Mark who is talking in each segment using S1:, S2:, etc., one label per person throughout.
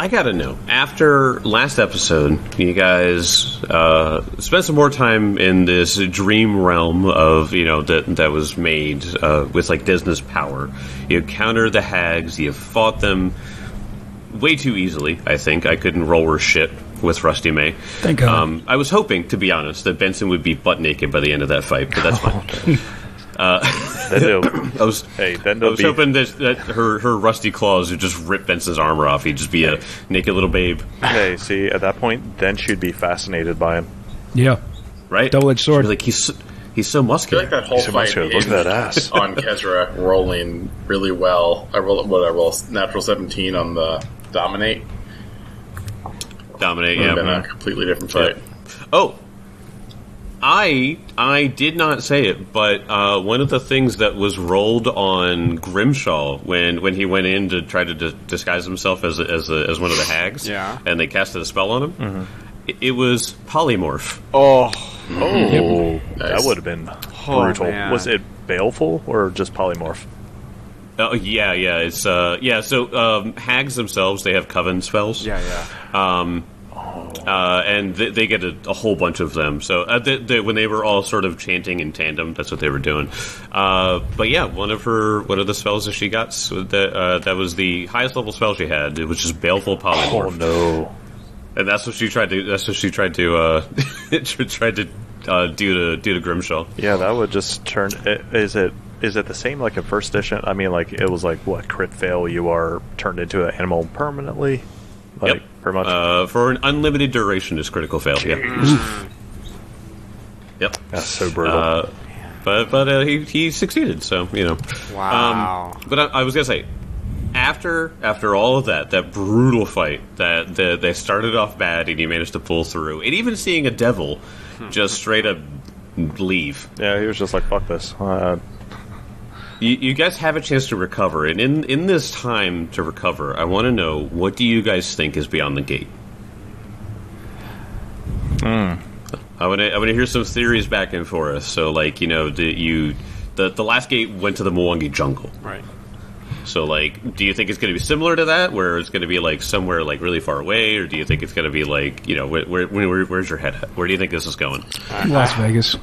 S1: I gotta know. After last episode, you guys spent some more time in this dream realm of that was made with like Desna's power. You countered the hags. You fought them way too easily. I think I couldn't roll her shit with Rusty May.
S2: Thank God.
S1: I was hoping, to be honest, that Benson would be butt naked by the end of that fight, but that's fine.
S3: I was
S1: hoping that her rusty claws would just rip Benson's armor off. He'd just be a naked little babe.
S3: Hey, see, at that point, then she'd be fascinated by him.
S2: Yeah.
S1: Right?
S2: Double-edged sword.
S1: Like, he's so muscular.
S4: I feel like that whole fight
S3: Look at that ass.
S4: on Kezra rolling really well. I roll natural 17 on the Dominate.
S1: Dominate,
S4: Would
S1: yeah.
S4: have been a completely different fight.
S1: Yeah. Oh, I did not say it, but one of the things that was rolled on Grimshaw when he went in to try to disguise himself as one of the hags, and they casted a spell on him, it was polymorph.
S4: Nice.
S3: That would have been brutal.
S5: Man.
S3: Was it baleful or just polymorph?
S1: Oh yeah, it's So hags themselves, they have coven spells. And they get a whole bunch of them. So when they were all sort of chanting in tandem, that's what they were doing. But yeah, one of the spells that she got, that was the highest level spell she had. It was just baleful polymorph.
S3: Oh no!
S1: And that's what she tried to. That's what she tried to. Do to Grimshaw.
S3: Yeah, that would just turn. Is it the same like in first edition? I mean, like it was like what crit fail? You are turned into an animal permanently. Like,
S1: yep.
S3: Pretty much.
S1: For an unlimited duration is critical fail. Yeah. Yep.
S3: That's so brutal.
S1: But he succeeded. So
S5: Wow.
S1: But I was gonna say, after all of that brutal fight that they started off bad and he managed to pull through, and even seeing a devil just straight up leave.
S3: Yeah, he was just like, fuck this.
S1: You guys have a chance to recover, and in this time to recover, I want to know, what do you guys think is beyond the gate? I want to hear some theories back and forth. So, like, the last gate went to the Mwangi jungle,
S5: Right.
S1: So, like, do you think it's going to be similar to that, where it's going to be like somewhere like really far away, or do you think it's going to be like, where's your head at? Where do you think this is going?
S2: Las Vegas.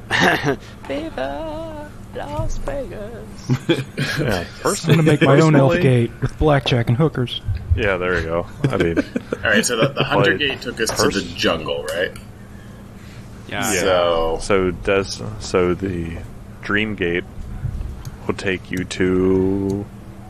S5: Viva Las Vegas.
S3: Yeah,
S2: I'm going to make my own elf gate with blackjack and hookers.
S3: Yeah, there you go. I mean,
S4: Alright, so the Hunter Gate took us to the jungle, right?
S5: Yeah.
S3: So the Dream Gate will take you to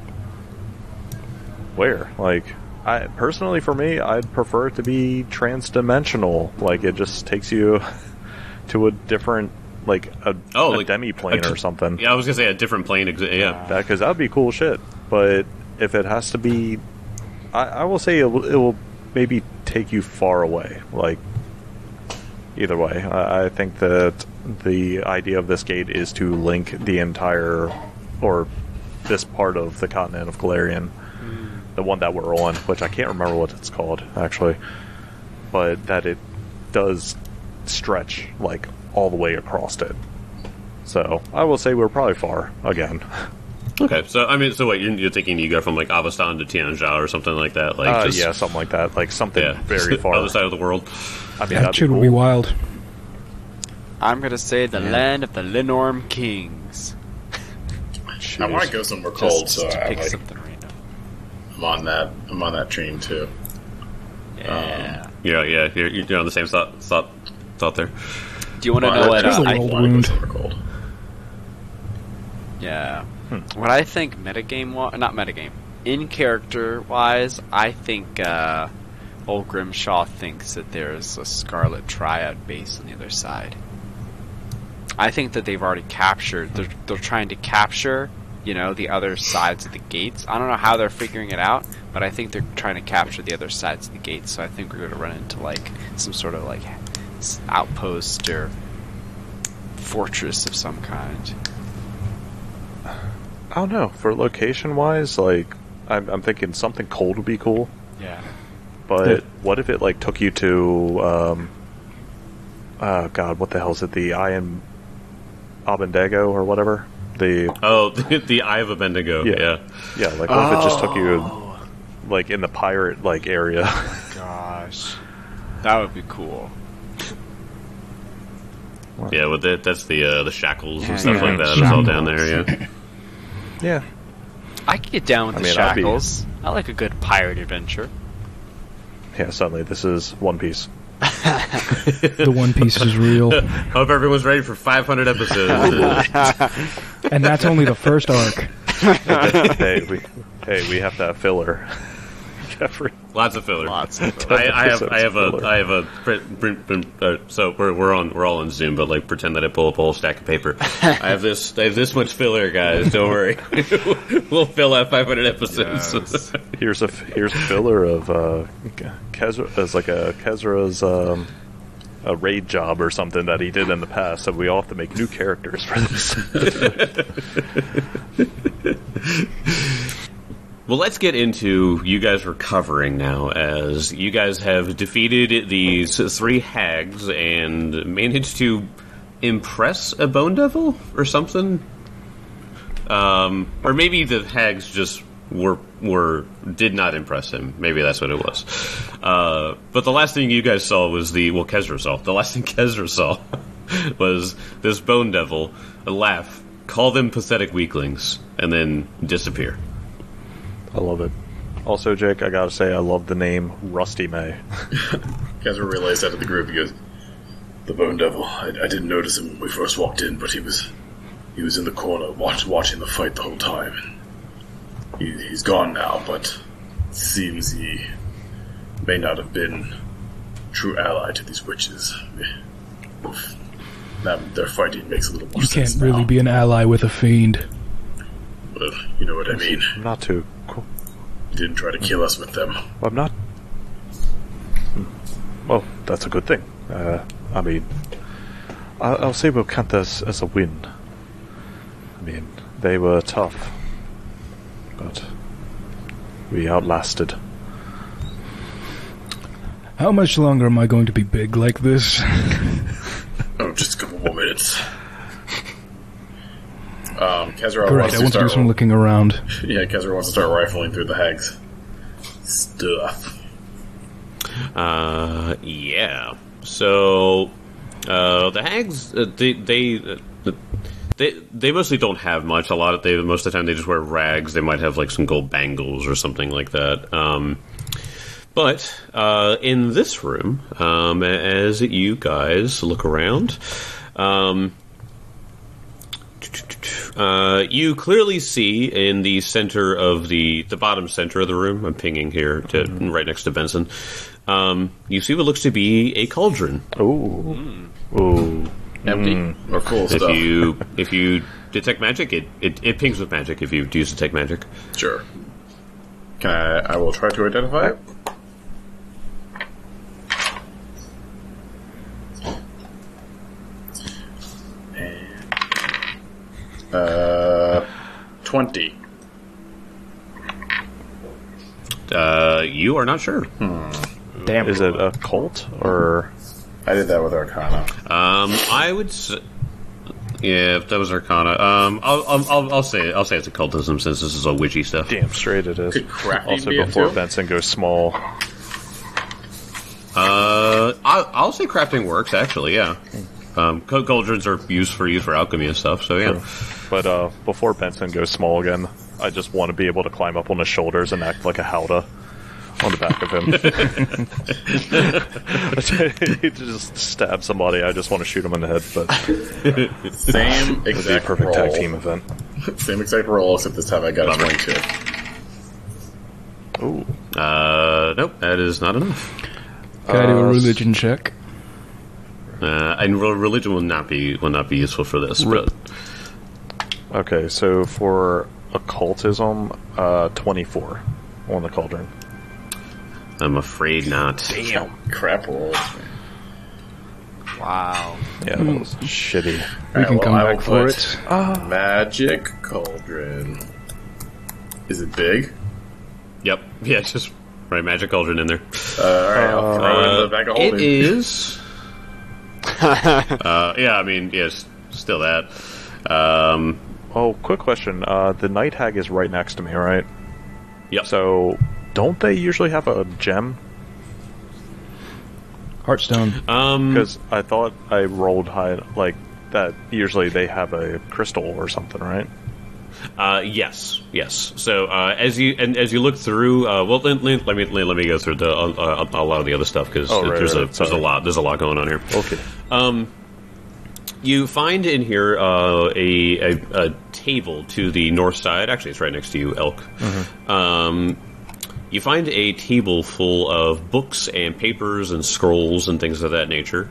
S3: where? Like, I personally, for me, I'd prefer it to be trans-dimensional. Like, it just takes you to a different, like a demi-plane or something.
S1: Yeah, I was gonna say a different plane. Yeah,
S3: because that'd be cool shit. But if it has to be, I will say it will maybe take you far away. Like, either way, I think that the idea of this gate is to link the entire, or this part of the continent of Galarian, the one that we're on, which I can't remember what it's called, actually, but that it does stretch, like, all the way across it. So, I will say we're probably far, again.
S1: Okay, so, I mean, so what, you're thinking you go from, like, Avastan to Tianjia or something like that? Like,
S3: yeah, something like that. Like, something very far.
S1: Other side of the world.
S3: I mean,
S2: That shit would be wild.
S5: I'm gonna say the land of the Linorm Kings.
S4: I want to go somewhere cold,
S5: Just
S4: so
S5: to pick
S4: I'm
S5: something random.
S4: on that train too.
S5: Yeah.
S1: Yeah, you're on the same thought there.
S5: Do you want to know what?
S2: There's a
S4: I
S2: old
S4: want to go
S2: wound.
S4: somewhere cold.
S5: Yeah. What I think not metagame, in character wise, I think old Grimshaw thinks that there's a Scarlet Triad base on the other side. I think that they've already captured. They're trying to capture, the other sides of the gates. I don't know how they're figuring it out, but I think they're trying to capture the other sides of the gates. So I think we're going to run into like some sort of like outpost or fortress of some kind.
S3: I don't know. For location-wise, like, I'm thinking something cold would be cool.
S5: Yeah.
S3: But what if it, like, took you to, God, what the hell is it? The Iron Abendago or whatever?
S1: The Eye of Abendigo, yeah.
S3: Yeah, like, what if it just took you like in the pirate like area.
S5: Gosh, that would be cool.
S1: Yeah, with that's the shackles and stuff
S5: Yeah,
S1: like that. It's all down there. Yeah.
S3: Yeah.
S5: I could get down with
S3: I
S5: the
S3: mean, I'd be-
S5: shackles. I like a good pirate adventure.
S3: Yeah. Suddenly, this is One Piece.
S2: The One Piece is real.
S1: Hope everyone's ready for 500 episodes.
S2: And that's only the first arc.
S3: we have to have filler. Jeffrey.
S1: Lots of filler.
S5: Lots of
S1: I have
S3: filler.
S1: so we're all on Zoom, but like pretend that I pull up a whole stack of paper. I have this much filler, guys. Don't worry, we'll fill out 500 episodes.
S5: Yes.
S3: Here's a filler of Kezra as like a Kezra's a raid job or something that he did in the past. So we all have to make new characters for this.
S1: Well, let's get into you guys recovering now, as you guys have defeated these 3 hags and managed to impress a bone devil or something. Or maybe the hags just did not impress him. Maybe that's what it was. But the last thing you guys saw was Kezra saw. The last thing Kezra saw was this bone devil laugh, call them pathetic weaklings, and then disappear.
S3: I love it. Also, Jake, I gotta say, I love the name Rusty May.
S4: Kezra relays that to the group. He goes, "The Bone Devil. I didn't notice him when we first walked in, but he was in the corner watching the fight the whole time. He's gone now, but it seems he may not have been true ally to these witches. Now their fighting makes a little more
S2: You
S4: sense
S2: can't really
S4: now.
S2: be an ally with a fiend.
S4: Well, you know what I mean.
S3: Not too cool.
S4: He didn't try to kill us with them.
S3: I'm not. Well, that's a good thing. I mean, I'll say we'll count this as a win. I mean, they were tough, but we outlasted.
S2: How much longer am I going to be big like this?
S4: Oh, just a couple more minutes. Kezra
S2: Great,
S4: wants
S2: I
S4: to
S2: want to do some
S4: start.
S2: looking around.
S4: Yeah, Kezra wants to start rifling through the hags' stuff.
S1: Yeah. So, the hags, they mostly don't have much. Most of the time they just wear rags. They might have like some gold bangles or something like that. But in this room, as you guys look around, you clearly see in the center of the bottom center of the room, I'm pinging here right next to Benson, you see what looks to be a cauldron.
S3: Ooh. Ooh.
S4: Empty or full of stuff?
S1: If you detect magic, it pings with magic if you use detect magic.
S4: Sure. I will try to identify it. And 20.
S1: You are not sure.
S2: Damn.
S3: Is it a cult or?
S4: I did that with Arcana.
S1: I would say, yeah, if that was Arcana. I'll say it's occultism since this is all witchy stuff.
S3: Damn straight it is.
S4: Could crafting
S3: Also,
S4: be it
S3: before
S4: too?
S3: Benson goes small.
S1: I'll say crafting works actually. Yeah. Cauldrons are used for alchemy and stuff. So yeah.
S3: But before Benson goes small again, I just want to be able to climb up on his shoulders and act like a Howdah on the back of him. He just stab somebody. I just want to shoot him in the head. But
S4: Same
S3: it'd be a
S4: exact
S3: perfect
S4: roll.
S3: tag team event.
S4: Same exact roll, except this time I got a 22.
S3: Ooh.
S1: Nope, that is not enough.
S2: Can I do a religion check?
S1: And religion will not be useful for this. But
S3: Okay, so for occultism, 24 on the cauldron.
S1: I'm afraid not.
S4: Damn. Crap rolls.
S5: Wow.
S3: Yeah, that was shitty.
S2: We can come
S4: I will
S2: back for
S4: put
S2: it.
S4: Magic Cauldron. Is it big?
S1: Yep. Yeah, just right magic cauldron in there.
S4: Alright, I'll throw it in the bag of holding.
S1: It is. Yeah, I mean, yes, still that.
S3: Oh, quick question. The Night Hag is right next to me, right?
S1: Yep.
S3: So, don't they usually have a gem?
S2: Hearthstone.
S3: Because I thought I rolled high, like that. Usually they have a crystal or something, right?
S1: Yes. So as you look through, well, let me go through a lot of the other stuff because there's a lot going on here.
S3: Okay.
S1: You find in here a table to the north side. Actually, it's right next to you, Elk.
S3: Mm-hmm.
S1: You find a table full of books and papers and scrolls and things of that nature.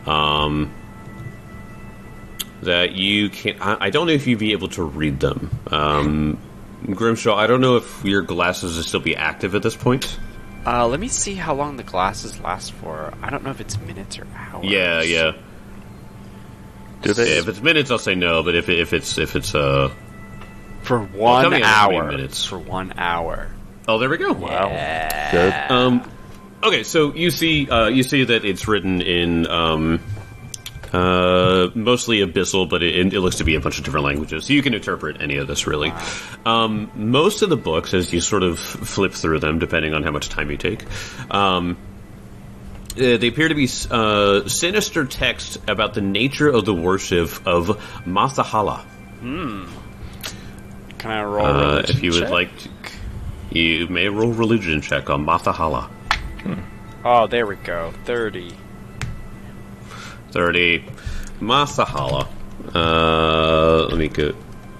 S1: That you can. I don't know if you'd be able to read them. Grimshaw, I don't know if your glasses will still be active at this point.
S5: Let me see how long the glasses last for. I don't know if it's minutes or hours.
S1: Yeah.
S3: Do they?
S1: Yeah, if it's minutes, I'll say no. But if it's
S5: for 1 hour.
S1: Minutes.
S5: For 1 hour.
S1: Oh, there we go.
S3: Wow.
S5: Yeah.
S3: Good.
S1: Okay, so you see that it's written in mostly Abyssal, but it looks to be a bunch of different languages. So you can interpret any of this, really.
S5: Wow.
S1: Most of the books, as you sort of flip through them, depending on how much time you take, they appear to be sinister text about the nature of the worship of Mathahala.
S5: Can I roll a religion
S1: if you would
S5: check?
S1: like to, you may roll religion check on Mathahala.
S5: Oh, there we go. 30.
S1: 30. Mathahala. Let me go.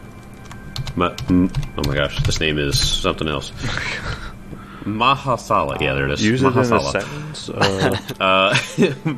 S1: Oh my gosh, this name is something else. Mahasala. Yeah, there it is.
S3: Use it in a
S1: Mahasala.
S3: sentence.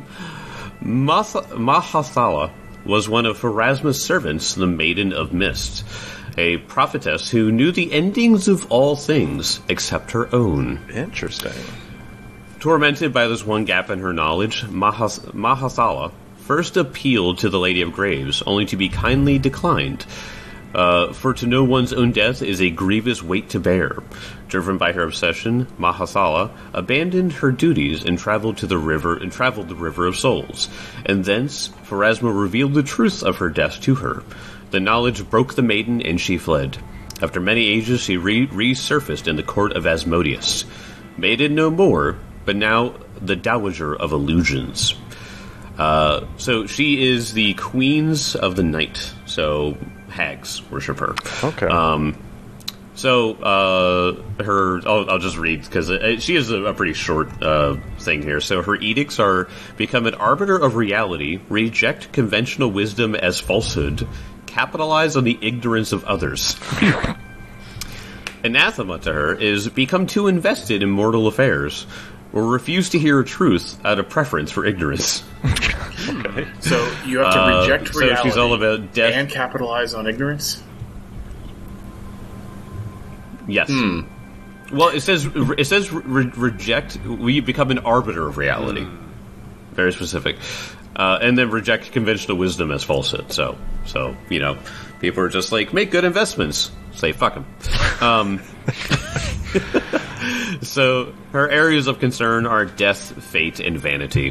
S1: Mahasala was one of Pharasma's servants, the Maiden of Mist, a prophetess who knew the endings of all things except her own.
S3: Interesting.
S1: Tormented by this one gap in her knowledge, Mahasala first appealed to the Lady of Graves, only to be kindly declined. For to know one's own death is a grievous weight to bear. Driven by her obsession, Mahasala abandoned her duties and traveled the River of Souls, and thence Pharasma revealed the truth of her death to her. The knowledge broke the maiden, and she fled. After many ages, she resurfaced in the court of Asmodeus. Maiden no more, but now the Dowager of Illusions. So she is the Queens of the Night. So hags worship her.
S3: Okay.
S1: I'll just read because she is a pretty short thing here. So her edicts are: become an arbiter of reality, reject conventional wisdom as falsehood, capitalize on the ignorance of others. Anathema to her is: become too invested in mortal affairs, or refuse to hear truth out of preference for ignorance.
S3: Okay.
S4: So you have to reject reality
S1: So she's all about death
S4: and capitalize on ignorance?
S1: Yes. Well, it says reject. We become an arbiter of reality. Very specific. And then reject conventional wisdom as falsehood. So people are just like, make good investments. Say fuck them. So her areas of concern are death, fate, and vanity.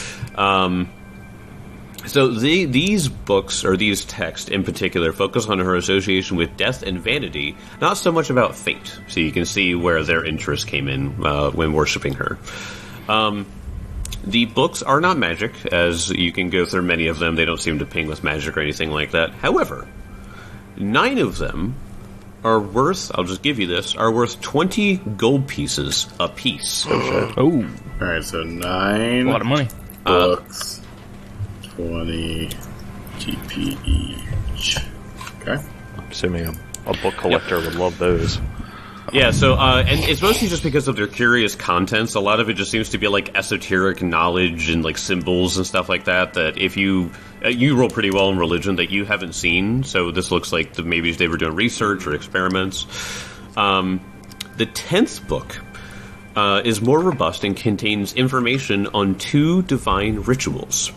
S1: So these books, or these texts in particular, focus on her association with death and vanity, not so much about fate. So you can see where their interest came in when worshipping her. The books are not magic, as you can go through many of them. They don't seem to ping with magic or anything like that. However, 9 of them are worth, I'll just give you this, are worth 20 gold pieces a piece.
S2: Oh,
S4: Alright, so 9
S2: a lot of money.
S4: books, 20 GP each. Okay.
S3: I'm assuming a book collector would love those.
S1: Yeah, so, and it's mostly just because of their curious contents. A lot of it just seems to be, like, esoteric knowledge and, like, symbols and stuff like that, that if you roll pretty well in religion that you haven't seen, so this looks like maybe they were doing research or experiments. The 10th book is more robust and contains information on 2 divine rituals.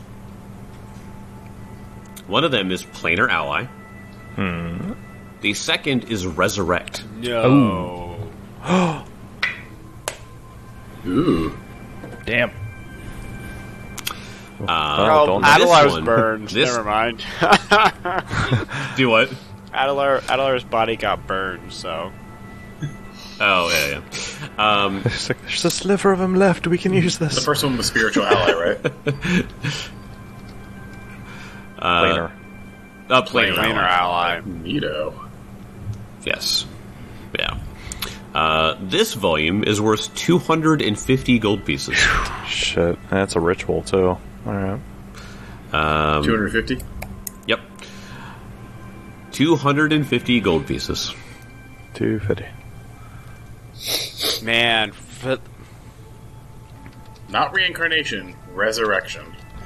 S1: One of them is Planar Ally. The second is Resurrect.
S5: No.
S4: Ooh.
S2: Damn.
S3: Don't-
S5: Adelar's
S1: one-
S5: burned.
S1: this-
S5: Never mind.
S1: Do what?
S5: Adelar's body got burned, so.
S1: Oh, yeah.
S3: It's like, there's a sliver of him left. We can use
S4: The
S3: this.
S4: first one was spiritual ally, right?
S3: Planer.
S5: Planar ally.
S4: Neato.
S1: Yes. Yeah. This volume is worth 250 gold pieces.
S3: Shit, that's a ritual too. All right.
S4: 250?
S1: Yep. 250 gold pieces.
S3: 250.
S5: Man,
S4: Not reincarnation, resurrection.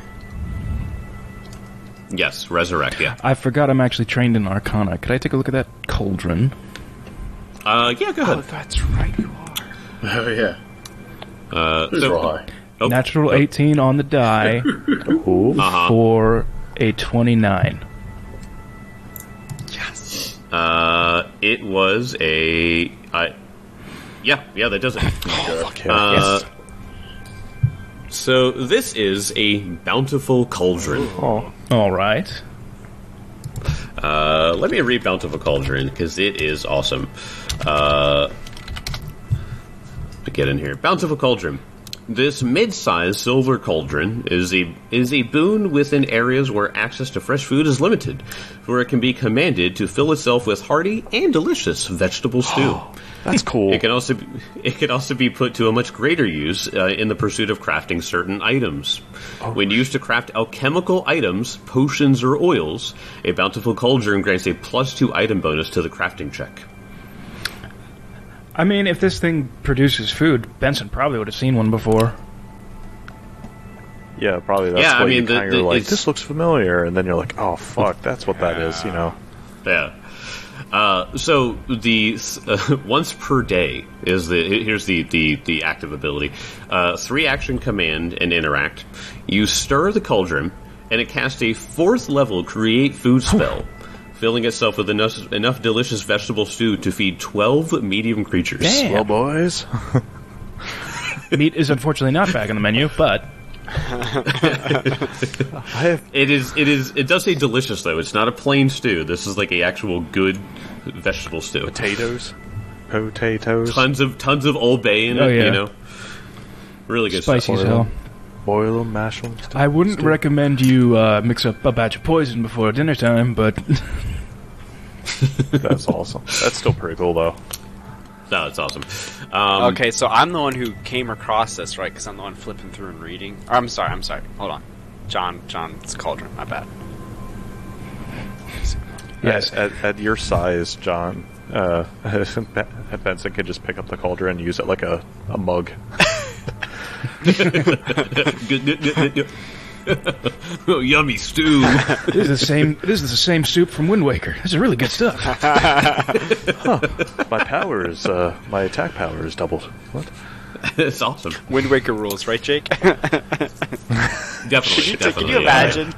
S1: Yes, resurrect, yeah.
S2: I forgot I'm actually trained in Arcana. Could I take a look at that cauldron?
S1: Yeah, go ahead.
S2: That's right, you are.
S4: Oh, yeah. Who's
S1: So-
S4: roll high?
S1: Oh,
S2: Natural 18 on the die
S3: Ooh.
S2: for a 29.
S1: it was a... yeah, that does it.
S3: Fuck yeah.
S1: So this is a bountiful cauldron.
S3: Oh,
S2: All right.
S1: Let me read Bountiful Cauldron, because it is awesome. Get in here. Bountiful Cauldron. This mid-sized silver cauldron is a boon within areas where access to fresh food is limited, where it can be commanded to fill itself with hearty and delicious vegetable stew.
S3: that's cool.
S1: It can also be put to a much greater use in the pursuit of crafting certain items. When used to craft alchemical items, potions, or oils, a bountiful cauldron grants a +2 item bonus to the crafting check.
S2: I mean, if this thing produces food, Benson probably would have seen one before.
S3: Yeah, probably. That's
S1: Yeah, I
S3: what
S1: mean,
S3: you kind of like.
S1: it's-
S3: This looks familiar, and then you're like, oh fuck, that's what that is. You know.
S1: Yeah. So the once per day is here's the active ability. 3 action command and interact. You stir the cauldron, and it casts a 4th level create food spell, filling itself with enough delicious vegetable stew to feed 12 medium creatures.
S2: Damn.
S3: Well, boys.
S2: Meat is unfortunately not back on the menu, but
S1: It does say delicious though. It's not a plain stew. This is like a actual good vegetable stew.
S3: Potatoes.
S1: Tons of Old Bay in
S2: Oh,
S1: it.
S2: yeah.
S1: You know, really good
S2: spicy
S1: stuff.
S2: as hell.
S3: Boil them, mash them.
S2: I wouldn't recommend you mix up a batch of poison before dinner time, but
S3: That's awesome. That's still pretty cool, though.
S1: No, it's awesome.
S5: okay, so I'm the one who came across this, right? Because I'm the one flipping through and reading. Or, I'm sorry. Hold on. John's Cauldron. My bad.
S2: yes.
S3: At your size, John, Benson could just pick up the cauldron and use it like a mug.
S1: Good. Oh, yummy stew.
S2: This is the same soup from Wind Waker. This is really good stuff.
S3: My attack power is doubled. What?
S1: It's awesome.
S5: Wind Waker rules, right, Jake?
S1: Definitely.
S5: Can you imagine?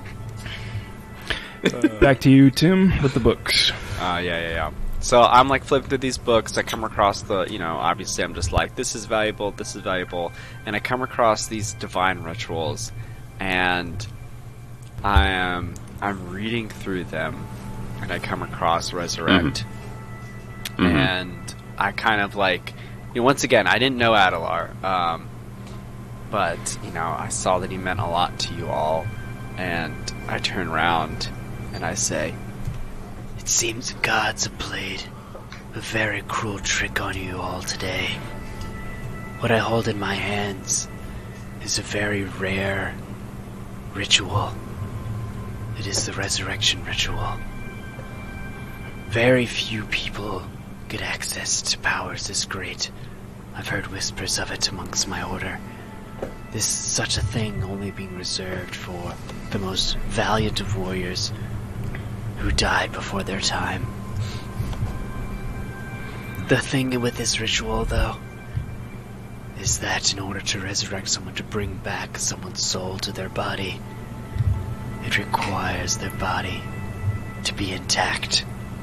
S2: Back to you, Tim, with the books.
S5: Yeah. So I'm like flipping through these books. I come across obviously I'm just like, this is valuable, and I come across these divine rituals, and I'm reading through them, and I come across resurrect, and I kind of like, once again, I didn't know Adelar, but I saw that he meant a lot to you all, and I turn around and I say, "It seems the gods have played a very cruel trick on you all today. What I hold in my hands is a very rare ritual. It is the resurrection ritual. Very few people get access to powers this great. I've heard whispers of it amongst my order. Such a thing only being reserved for the most valiant of warriors who died before their time. The thing with this ritual, though, is that in order to resurrect someone, to bring back someone's soul to their body, it requires their body to be intact.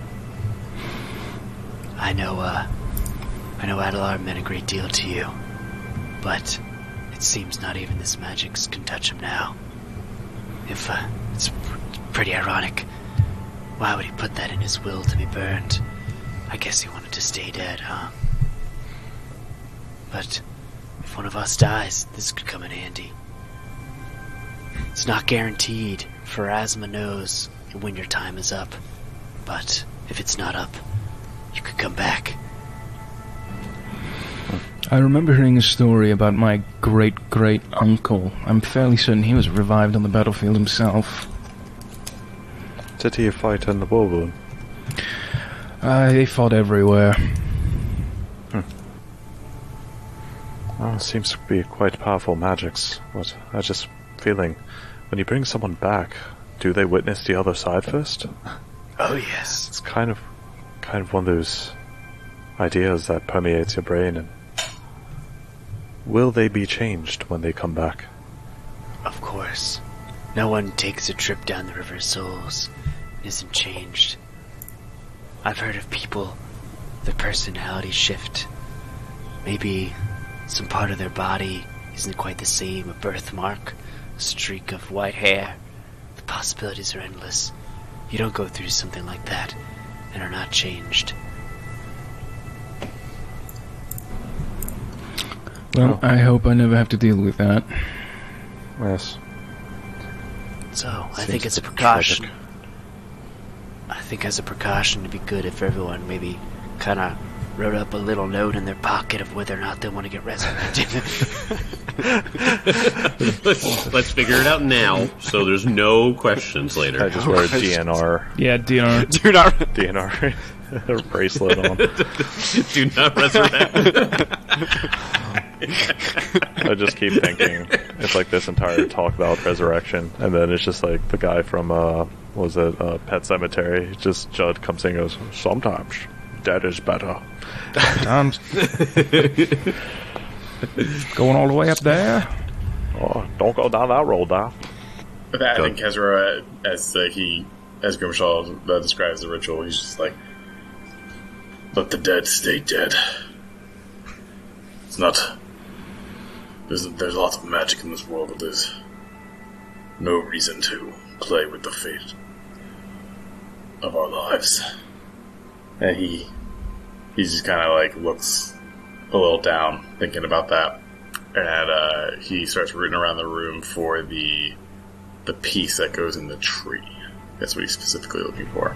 S5: I know Adelar meant a great deal to you, but it seems not even this magic can touch him now. It's pretty ironic. Why would he put that in his will to be burned? I guess he wanted to stay dead, huh?"
S6: but if one of us dies, this could come in handy. It's not guaranteed. Pharasma knows when your time is up, but if it's not up, you could come back.
S2: I remember hearing a story about my great-great-uncle. I'm fairly certain he was revived on the battlefield himself.
S3: Did he fight in the War?
S2: They fought everywhere.
S3: Well, it seems to be quite powerful magics, but I just feeling when you bring someone back, do they witness the other side first?
S6: Oh yes.
S3: It's kind of one of those ideas that permeates your brain. And will they be changed when they come back?
S6: Of course. No one takes a trip down the River of Souls and isn't changed. I've heard of people, their personality shift. Maybe some part of their body isn't quite the same, a birthmark, a streak of white hair. The possibilities are endless. You don't go through something like that and are not changed.
S2: Well, I hope I never have to deal with that.
S3: Yes.
S6: So, I think as a precaution, I think as a precaution it'd be good if everyone maybe kind of wrote up a little note in their pocket of whether or not they want to get resurrected.
S1: let's figure it out now, so there's no questions later.
S3: I just wear a DNR.
S2: Yeah, DNR.
S5: Do not.
S3: DNR bracelet on.
S1: Do not resurrect.
S3: I just keep thinking it's like this entire talk about resurrection, and then it's just like the guy from Pet Cemetery. Just Judd comes in and goes, "Sometimes dead is better."
S2: Sometimes. Going all the way up there.
S3: Oh, don't go down that road, now.
S4: That and Kezra, as Grimshaw describes the ritual, he's just like, "Let the dead stay dead." It's not. There's lots of magic in this world, but there's no reason to play with the fate of our lives. And he just kind of like looks a little down, thinking about that, and he starts rooting around the room for the piece that goes in the tree. That's what he's specifically looking for.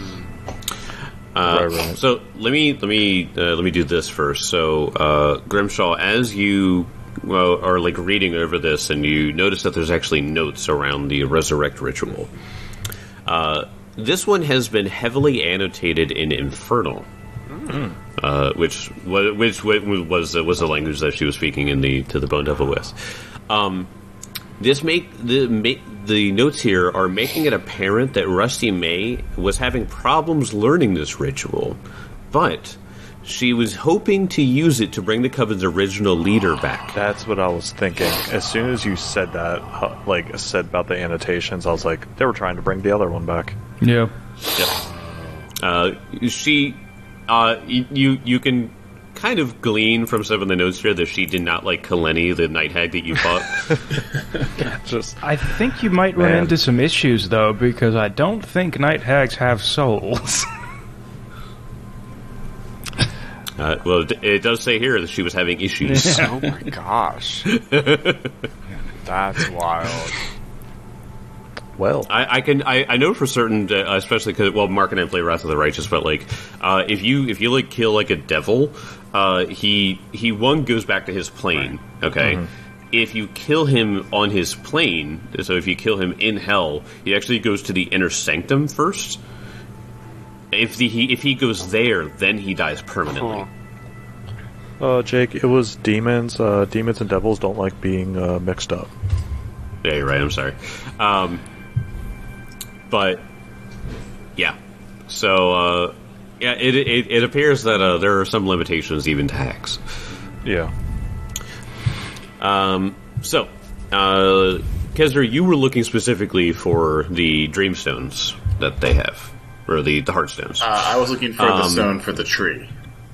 S3: Right.
S1: So let me do this first. So Grimshaw, as you are like reading over this, and you notice that there's actually notes around the resurrect ritual. This one has been heavily annotated in Infernal, which was the language that she was speaking to the Bone Devil with. The notes here are making it apparent that Rusty May was having problems learning this ritual, but she was hoping to use it to bring the Coven's original leader back.
S3: That's what I was thinking. As soon as you said that, said about the annotations, I was like, they were trying to bring the other one back.
S2: Yeah.
S1: You can kind of glean from some of the notes here that she did not like Kaleni, the night hag that you fought.
S2: I think you might run into some issues, though, because I don't think night hags have souls.
S1: Well, it does say here that she was having issues.
S5: Oh my gosh. That's wild.
S3: Well,
S1: I know for certain, especially because Mark and I play Wrath of the Righteous, but like if you like kill like a devil, he goes back to his plane. Okay, if you kill him on his plane, so if you kill him in hell, he actually goes to the inner sanctum first. If he goes there, then he dies permanently.
S3: Jake, it was demons. Demons and devils don't like being mixed up.
S1: Yeah, you're right. I'm sorry. But yeah, so it appears that there are some limitations even to hacks.
S3: Yeah.
S1: So, Kezra, you were looking specifically for the Dreamstones that they have, or the Heartstones.
S4: I was looking for the stone for the tree.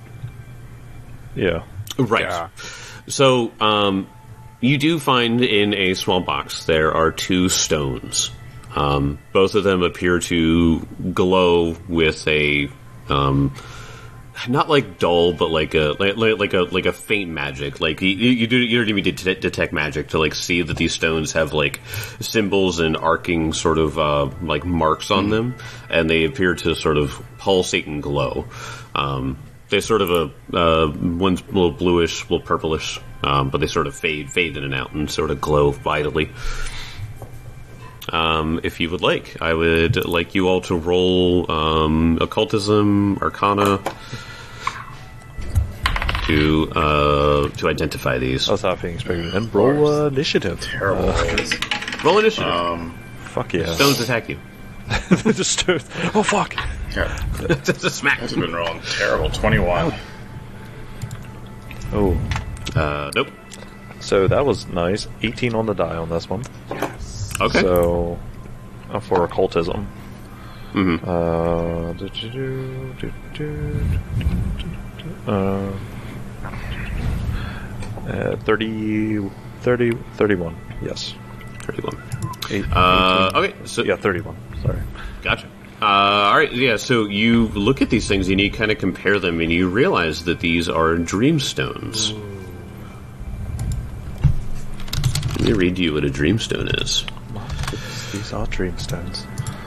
S3: Yeah.
S1: Right.
S5: Yeah.
S1: So, you do find in a small box there are 2 stones. Both of them appear to glow with a not like dull, but like a faint magic. Like you don't even need to detect magic to like see that these stones have like symbols and arcing sort of like marks on them, and they appear to sort of pulsate and glow. They're sort of one's a little bluish, a little purplish, but they sort of fade in and out and sort of glow vitally. If you would like, I would like you all to roll occultism, arcana to identify these.
S3: I was not being expected. And roll initiative.
S4: Terrible rolls.
S1: Roll initiative.
S3: Fuck yeah.
S1: Stones attack you.
S3: Just oh fuck.
S4: Yeah.
S1: Just a smack.
S4: I've been rolling terrible. 21.
S3: Oh.
S1: Nope.
S3: So that was nice. 18 on the die on this one.
S1: Okay.
S3: So for occultism.
S1: Mm-hmm.
S3: 31. Yes.
S1: 31.
S3: 18.
S1: Okay. So
S3: Yeah, 31. Sorry.
S1: Gotcha. All right. Yeah. So you look at these things and you kind of compare them, and you realize that these are dreamstones. Let me read you what a dreamstone is.
S3: These are dreamstones.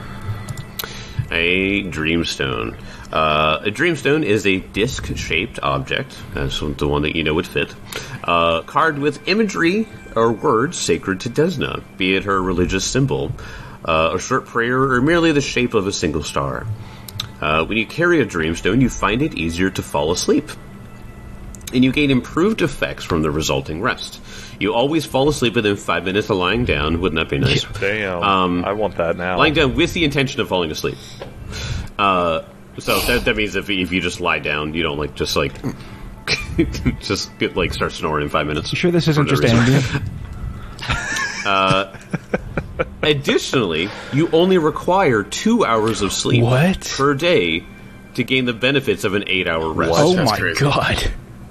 S1: A dreamstone. A dreamstone is a disc-shaped object, that's the one that you know would fit, carved with imagery or words sacred to Desna, be it her religious symbol, a short prayer, or merely the shape of a single star. When you carry a dreamstone, you find it easier to fall asleep, and you gain improved effects from the resulting rest. You always fall asleep within 5 minutes of lying down. Wouldn't that be nice?
S3: Damn. I want that now.
S1: Lying down with the intention of falling asleep. So that means if you just lie down, you don't like just like just get like start snoring in 5 minutes.
S2: You sure this isn't just ambient?
S1: Additionally, you only require 2 hours of sleep per day to gain the benefits of an 8-hour rest.
S2: Oh
S4: That's
S2: my
S4: crazy.
S2: god.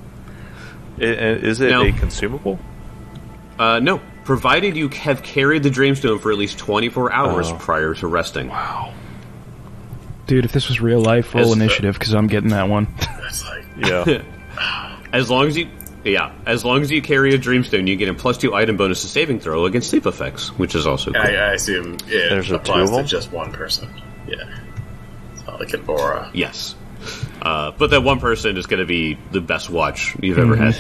S3: Is it
S1: No.
S3: a consumable?
S1: No, provided you have carried the dreamstone for at least 24 hours prior to resting.
S2: Wow. Dude, if this was real life, roll
S1: As-
S2: initiative, because I'm getting that one.
S4: That's like,
S3: Yeah.
S1: As long as you carry a dreamstone, you get a +2 item bonus to saving throw against sleep effects, which is also cool.
S4: I assume it
S3: There's a
S4: applies
S3: two of
S4: to
S3: them?
S4: just one person. Yeah. It's not like an aura.
S1: Yes. But that one person is going to be the best watch you've ever had.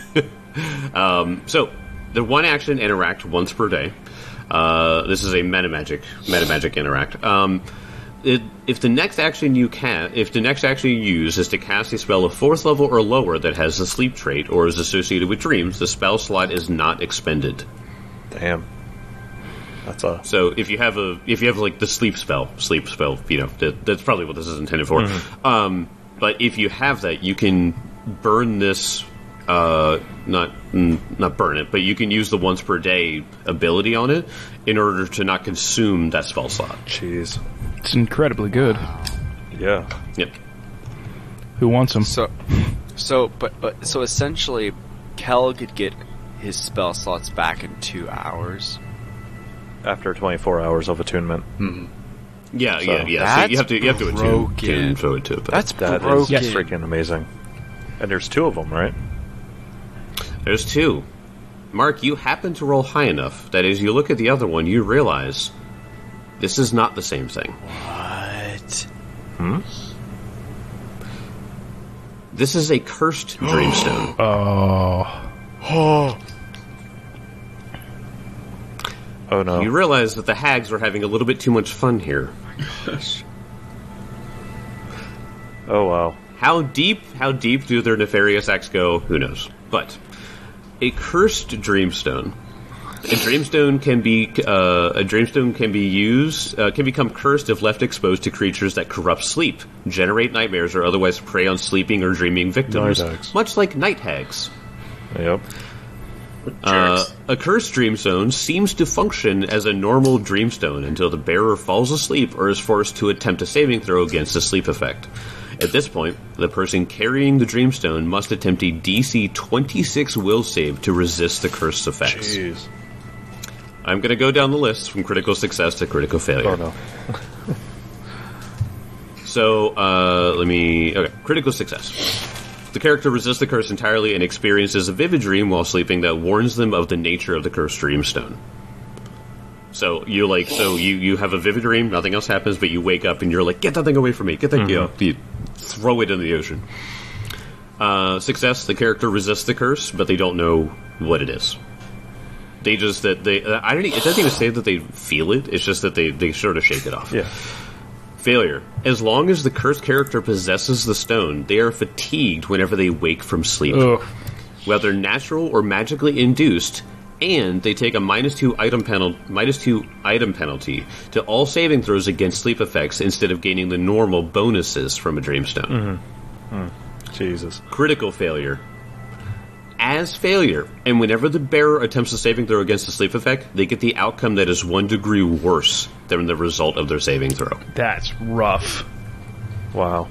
S1: So, the one action interact once per day. This is a metamagic interact. If the next action you use is to cast a spell of 4th level or lower that has the sleep trait or is associated with dreams, the spell slot is not expended.
S3: Damn. That's a...
S1: So if you have like the sleep spell, you know, that's probably what this is intended for. But if you have that, you can burn this, not burn it, but you can use the once per day ability on it in order to not consume that spell slot.
S3: Jeez.
S2: It's incredibly good.
S3: Yeah.
S1: Yep.
S2: Who wants them?
S5: So essentially, Kel could get his spell slots back in 2 hours.
S3: After 24 hours of attunement.
S1: Yeah. So you
S5: That's
S1: have to attune
S5: broken.
S1: to it. But
S5: That's
S3: That
S5: broken.
S3: is freaking amazing. And there's 2 of them, right?
S1: there's 2. Mark, you happen to roll high enough that as you look at the other one, you realize this is not the same thing.
S5: What?
S1: This is a cursed dreamstone.
S2: Oh.
S3: Oh no.
S1: You realize that the hags are having a little bit too much fun here.
S3: Oh wow.
S1: How deep do their nefarious acts go? Who knows? But a cursed dreamstone. A dreamstone can become cursed if left exposed to creatures that corrupt sleep, generate nightmares, or otherwise prey on sleeping or dreaming victims,
S3: Night hags.
S1: much like night hags.
S3: Yep.
S4: Jerks.
S1: A cursed dreamstone seems to function as a normal dreamstone until the bearer falls asleep or is forced to attempt a saving throw against the sleep effect. At this point, the person carrying the dreamstone must attempt a DC 26 will save to resist the curse effects.
S3: Jeez.
S1: I'm going to go down the list from critical success to critical failure.
S3: Oh no.
S1: So, okay, critical success. The character resists the curse entirely and experiences a vivid dream while sleeping that warns them of the nature of the cursed dreamstone. So you have a vivid dream, nothing else happens, but you wake up and you're like, get that thing away from me, get that, you throw it in the ocean. Success, the character resists the curse, but they don't know what it is. They just, it doesn't even say that they feel it, it's just that they sort of shake it off.
S3: Yeah.
S1: Failure. As long as the cursed character possesses the stone, they are fatigued whenever they wake from sleep.
S2: Ugh.
S1: Whether natural or magically induced, and they take a -2 item penalty to all saving throws against sleep effects instead of gaining the normal bonuses from a dreamstone.
S3: Jesus.
S1: Critical failure. As failure, and whenever the bearer attempts a saving throw against a sleep effect, they get the outcome that is 1 degree worse than the result of their saving throw.
S2: That's rough.
S3: Wow.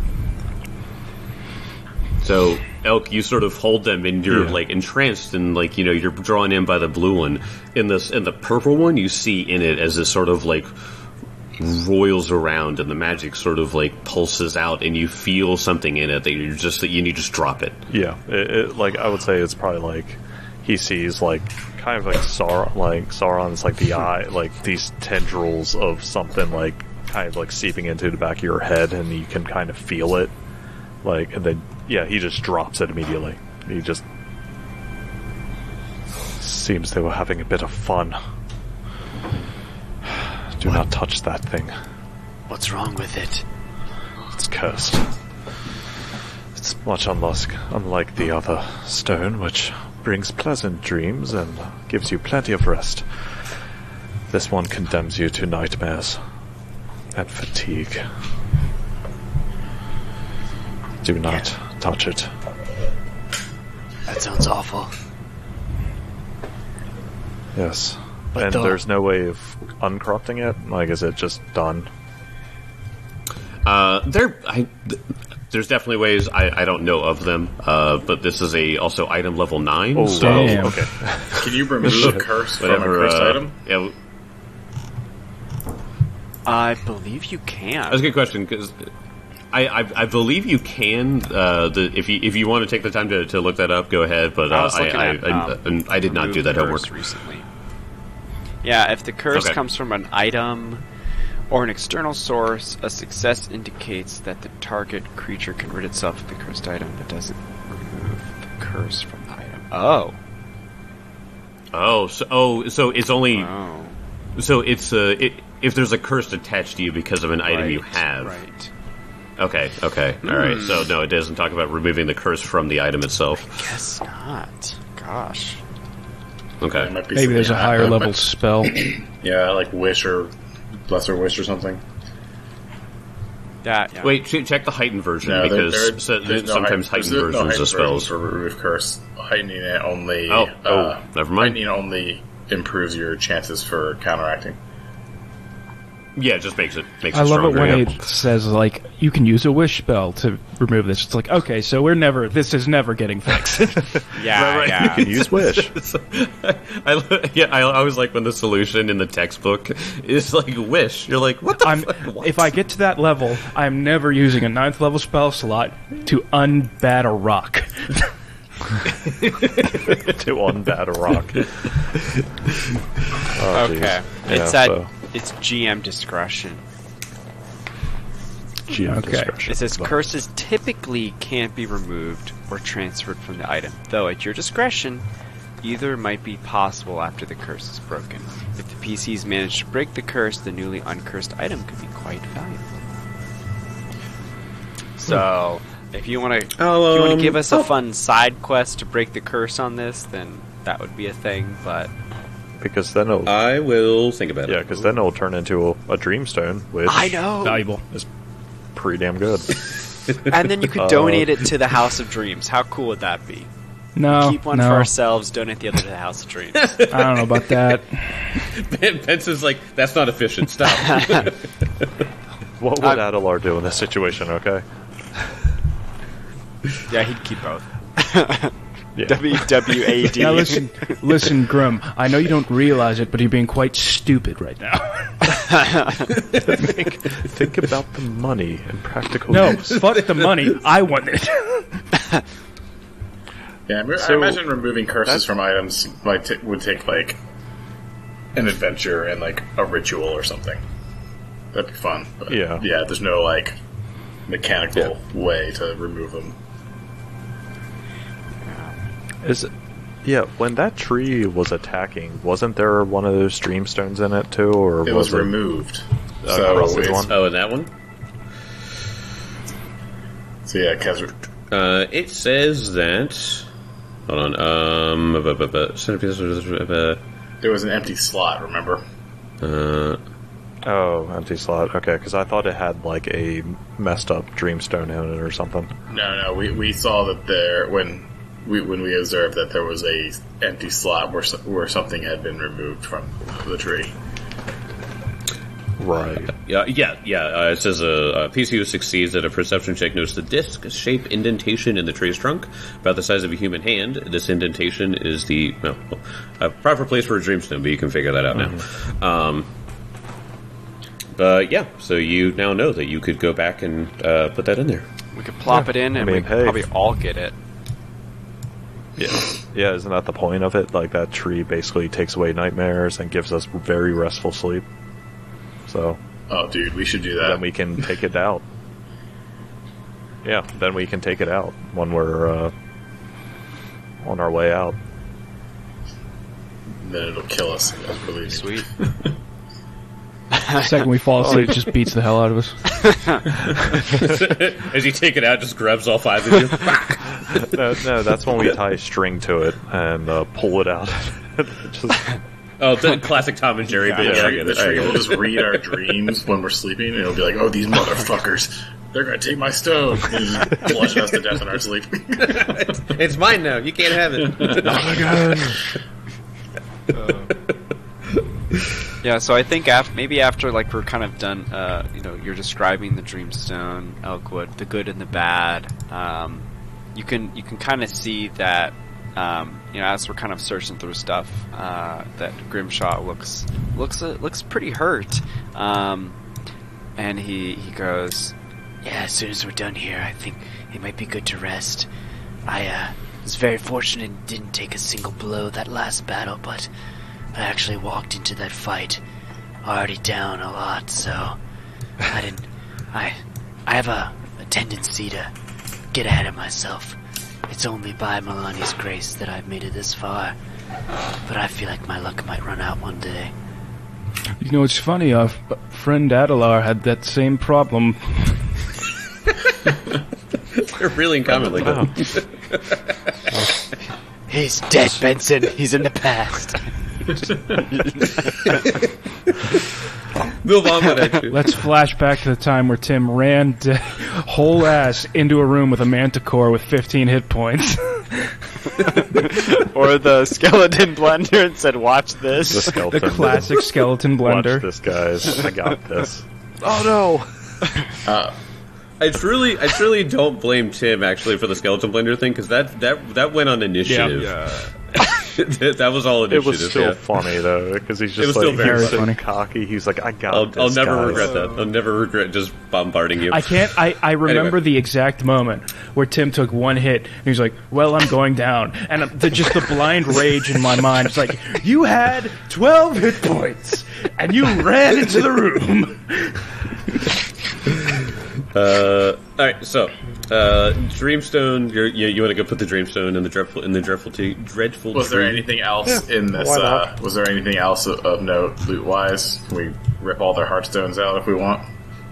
S1: So, Elk, you sort of hold them and you're like entranced and like, you know, you're drawn in by the blue one. In the purple one, you see in it as this sort of like roils around and the magic sort of like pulses out and you feel something in it that you just drop it.
S3: Yeah. Like, I would say it's probably like he sees like kind of like Sauron's like the eye, like these tendrils of something like kind of like seeping into the back of your head and you can kind of feel it. Like, and then, yeah, he just drops it immediately. He just seems they were having a bit of fun. Do not touch that thing.
S6: What's wrong with it?
S3: It's cursed. It's much unlike the other stone, which brings pleasant dreams and gives you plenty of rest. This one condemns you to nightmares and fatigue. Do not touch it.
S6: That sounds awful.
S3: Yes.
S6: But
S3: and there's no way of uncorrupting it? Like, is it just done?
S1: There's definitely ways. I don't know of them, but this is also item level 9.
S3: Oh,
S1: so
S2: damn.
S3: Okay.
S4: Can you remove a curse from a cursed item?
S1: Yeah,
S5: I believe you can.
S1: that's a good question because I believe you can. If you want to take the time to look that up, go ahead. But
S5: I was looking at,
S1: I did not do that
S5: curse
S1: homework
S5: recently. Yeah, if the curse
S1: Okay.
S5: comes from an item or an external source, a success indicates that the target creature can rid itself of the cursed item, but doesn't remove the curse from the item.
S1: So it's only
S5: Oh.
S1: so it's if there's a curse attached to you because of an item you have.
S5: Right.
S1: Okay. All right. So no, it doesn't talk about removing the curse from the item itself.
S5: Guess not. Gosh.
S1: Okay.
S4: It might be
S2: Maybe there's a
S4: something
S2: higher
S4: that
S2: level
S4: might-
S2: spell.
S4: Yeah, like Wish or Lesser Wish or something.
S5: Yeah.
S1: Wait, check the heightened version
S4: No,
S1: because
S4: there's no
S1: sometimes heightened versions of spells.
S4: for remove curse. Heightening it only.
S1: Never mind.
S4: Heightening only improves your chances for counteracting.
S1: Yeah, it just makes it
S2: I love it
S1: stronger,
S2: when
S1: yeah.
S2: it says, like, you can use a wish spell to remove this. It's like, okay, so this is never getting fixed.
S5: Yeah.
S1: Right.
S5: Yeah.
S3: You can use Wish.
S1: I always like when the solution in the textbook is like wish. You're like, what the fuck? What?
S2: If I get to that level, I'm never using a 9th level spell slot to unbat a rock.
S3: To unbat a rock. Oh,
S5: Okay.
S3: geez.
S5: It's GM discretion.
S3: GM
S2: Okay.
S3: discretion.
S5: It says curses typically can't be removed or transferred from the item, though at your discretion, either might be possible after the curse is broken. If the PCs manage to break the curse, the newly uncursed item could be quite valuable. So, if you want to give us a fun side quest to break the curse on this, then that would be a thing. But
S3: Because then it'll,
S1: I will think about it.
S3: yeah, because then it'll turn into a dreamstone, which
S5: I know,
S2: Valuable.
S3: is pretty damn good.
S5: and then you could donate it to the House of Dreams. How cool would that be?
S2: No,
S5: Keep one
S2: no.
S5: for ourselves, donate the other to the House of Dreams.
S2: I don't know about that.
S1: Benson's like, that's not efficient. Stop.
S3: What would Adelar do in this situation, okay?
S5: Yeah, he'd keep both.
S3: Yeah.
S5: WWAD.
S2: Now listen, Grum. I know you don't realize it, but you're being quite stupid right now.
S3: Think about the money and practical
S2: No,
S3: use.
S2: fuck the money. I want it.
S4: Yeah, I
S3: So,
S4: imagine removing curses from items would take like an adventure and like a ritual or something. That'd be fun. But
S3: Yeah.
S4: there's no like mechanical way to remove them.
S3: Yeah, when that tree was attacking, wasn't there one of those Dreamstones in it too, or
S4: It was removed. So
S3: corrupted
S4: it's-
S3: one?
S1: Oh, and that one?
S4: So yeah, Kaz,
S1: It says that. Hold on.
S4: there was an empty slot. Remember?
S3: Oh, empty slot. Okay, because I thought it had like a messed up Dreamstone in it or something.
S4: No. We saw that there when we observed that there was a empty slot where something had been removed from the tree.
S3: Right.
S1: Yeah. It says a PC who succeeds at a perception check notes the disc-shaped indentation in the tree's trunk, about the size of a human hand. This indentation is the proper place for a Dreamstone, but you can figure that out now. But yeah, so you now know that you could go back and put that in there.
S5: We could plop it in, and
S3: I mean,
S5: we could probably all get it.
S3: Yeah, isn't that the point of it? Like, that tree basically takes away nightmares and gives us very restful sleep. So,
S4: Oh, dude, we should do that.
S3: then we can take it out. Yeah, then we can take it out when we're on our way out.
S4: Then it'll kill us as we're leaving.
S5: Sweet.
S2: The second we fall asleep, it just beats the hell out of us.
S1: As you take it out, just grabs all five of you.
S3: No, that's when we tie a string to it and pull it out. Just,
S1: Oh, the classic Tom and Jerry bit. Yeah, I get
S4: The
S1: it. I
S4: tree
S1: get
S4: will
S1: it.
S4: just read our dreams when we're sleeping, and it'll be like, "Oh, these motherfuckers! They're gonna take my stone!" And just flush us to death in our sleep.
S1: It's mine now. You can't have it.
S3: not again!
S5: Yeah, so I think maybe after like we're kind of done, you're describing the Dreamstone, Elkwood, the good and the bad. You can kind of see that, as we're kind of searching through stuff, that Grimshaw looks pretty hurt, and he goes,
S6: Yeah, as soon as we're done here, I think it might be good to rest. I was very fortunate and didn't take a single blow that last battle, but I actually walked into that fight already down a lot, so I have a tendency to get ahead of myself. It's only by Milani's grace that I've made it this far, but I feel like my luck might run out one day.
S2: You know, it's funny, our friend Adelar had that same problem.
S1: They're really in common like that.
S6: He's dead, Benson. He's in the past.
S1: Move on with it.
S2: Let's flash back to the time where Tim ran whole ass into a room with a manticore with 15 hit points.
S5: or the skeleton blender and said, "Watch
S3: The
S5: this."
S3: skeleton.
S2: The classic skeleton blender.
S3: Watch this, guys. I got this. Oh no!
S1: I truly don't blame Tim actually for the skeleton blender thing because that went on initiative. That was all initiative.
S3: It was still
S1: yeah.
S3: funny though, because he's just
S1: was still
S3: like
S1: very
S3: he's so
S2: funny.
S3: cocky. He's like, I got
S1: I'll
S3: this.
S1: never
S3: guys.
S1: regret that. I'll never regret just bombarding you.
S2: I can't. I remember
S1: Anyway.
S2: the exact moment where Tim took one hit and he's like, "Well, I'm going down," and just the blind rage in my mind. It's like, you had 12 hit points and you ran into the room.
S1: All right, so Dreamstone. You want to go put the Dreamstone in the dreadful.
S4: Was there
S1: tree?
S4: anything else in this?
S3: why not?
S4: Was there anything else of note, loot wise? Can we rip all their heartstones out if we want?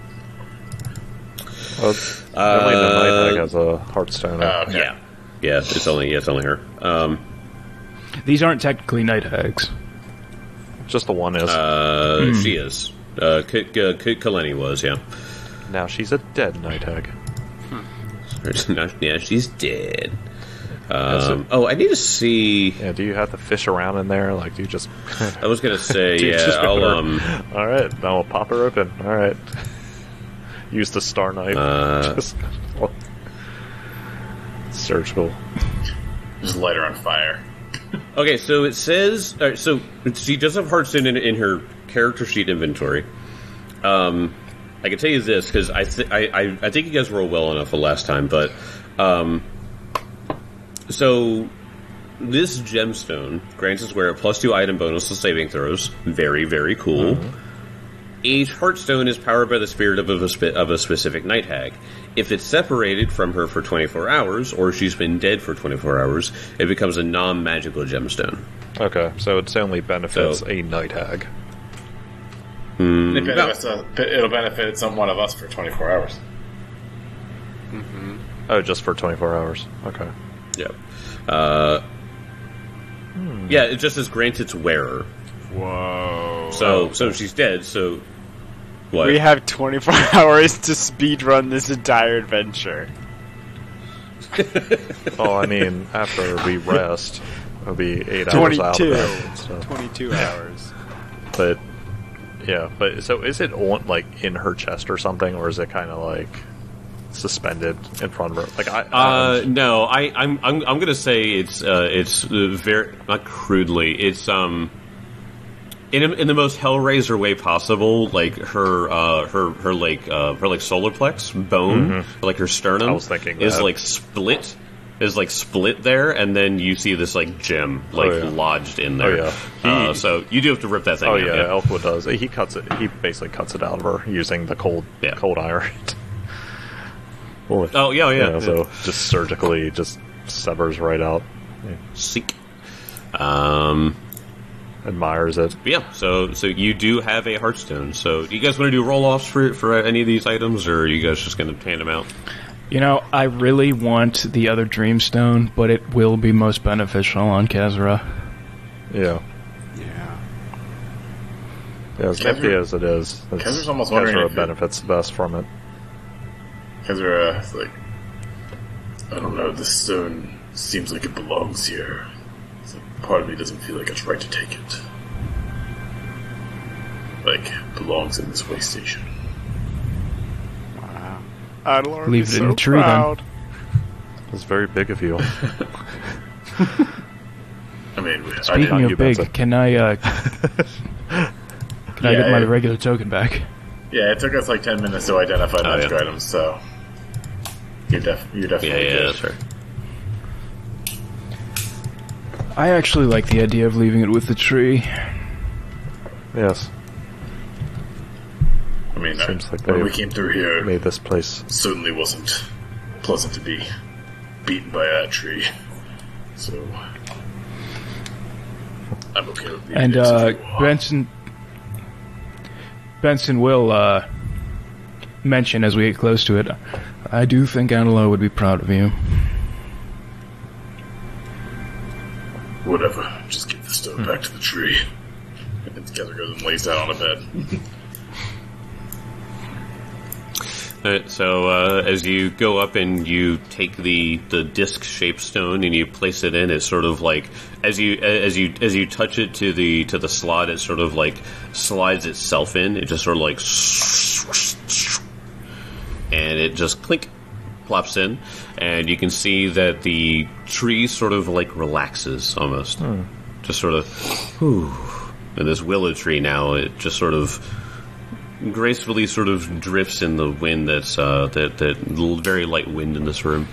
S3: Well, only the Night Hag has a Heartstone.
S4: Okay.
S1: Yeah. It's only her.
S2: These aren't technically night hags.
S3: Just the one is.
S1: She is. Kaleni was. Yeah.
S3: Now she's a dead Night Hag.
S1: Yeah, she's dead.
S3: it.
S1: I need to see.
S3: Yeah, do you have to fish around in there? Like, do you just...
S1: I was gonna say,
S3: Do you
S1: yeah.
S3: just
S1: I'll
S3: Alright, now we'll pop her open. Alright. Use the star knife. Just... Surgical.
S4: Just light her on fire.
S1: Okay, so it says... so she does have Hearthstone in her character sheet inventory. I can tell you this, because I think you guys rolled well enough the last time, but... so, this gemstone grants its wearer a +2 item bonus to saving throws. Very, very cool. Mm-hmm. Each Hearthstone is powered by the spirit of a specific night hag. If it's separated from her for 24 hours, or she's been dead for 24 hours, it becomes a non-magical gemstone.
S3: Okay, so it only benefits a night hag.
S4: It'll benefit one of us for 24 hours.
S5: Mm-hmm.
S3: Oh, just for 24 hours. Okay.
S1: Yep. Yeah, it just says grant its wearer.
S5: Whoa.
S1: So she's dead, so... What?
S5: We have 24 hours to speedrun this entire adventure.
S3: Oh, I mean, after we rest, it'll be 8 hours out of it. So.
S5: 22 hours.
S3: But, yeah, but so is it on, like, in her chest or something, or is it kind of, like, suspended in front of her? Like,
S1: no, I'm gonna say it's very, not crudely, it's, in the most Hellraiser way possible, like her solar plex bone, like her sternum,
S3: I was thinking
S1: is
S3: that.
S1: split there, and then you see this like gem lodged in there.
S3: Oh, yeah.
S1: So you do have to rip that thing.
S3: Oh
S1: out,
S3: yeah, Elfwood does. He cuts it. He basically cuts it out of her using the cold iron.
S1: Oh yeah.
S3: So just surgically, just severs right out.
S1: Seek.
S3: Admires it.
S1: Yeah, so you do have a Hearthstone. So do you guys want to do roll-offs for any of these items, or are you guys just going to hand them out?
S2: You know, I really want the other Dreamstone, but it will be most beneficial on Khazra.
S3: Yeah. As nifty as it is,
S4: Khazra's almost wondering
S3: Khazra
S4: if
S3: benefits the best from it.
S4: Khazra, like, I don't know, this stone seems like it belongs here. Part of me doesn't feel like it's right to take it. Like, belongs in this way station.
S5: Wow. Adlorn
S2: Leave
S5: is
S2: it in
S5: so
S2: the tree,
S5: proud.
S3: It's very big of you.
S4: I mean,
S2: Speaking of big, can I get my regular token back?
S4: Yeah, it took us like 10 minutes to identify magic items, so you're definitely good.
S1: That's right.
S2: I actually like the idea of leaving it with the tree.
S3: Yes.
S4: I mean,
S3: Seems like
S4: when we came through here,
S3: made this place
S4: certainly wasn't pleasant to be beaten by that tree. So I'm okay with leaving
S2: And
S4: it if you are.
S2: Benson will mention as we get close to it, I do think Analo would be proud of you.
S4: Whatever, just give the stone back to the tree. And together goes and lays down on a bed.
S1: Alright, so as you go up and you take the disc-shaped stone and you place it in, it's sort of like as you touch it to the slot, it sort of like slides itself in. It just sort of like, and it just clink, plops in, and you can see that the tree sort of like relaxes almost, just sort of, whew. And this willow tree now, it just sort of gracefully sort of drifts in the wind that's that very light wind in this room.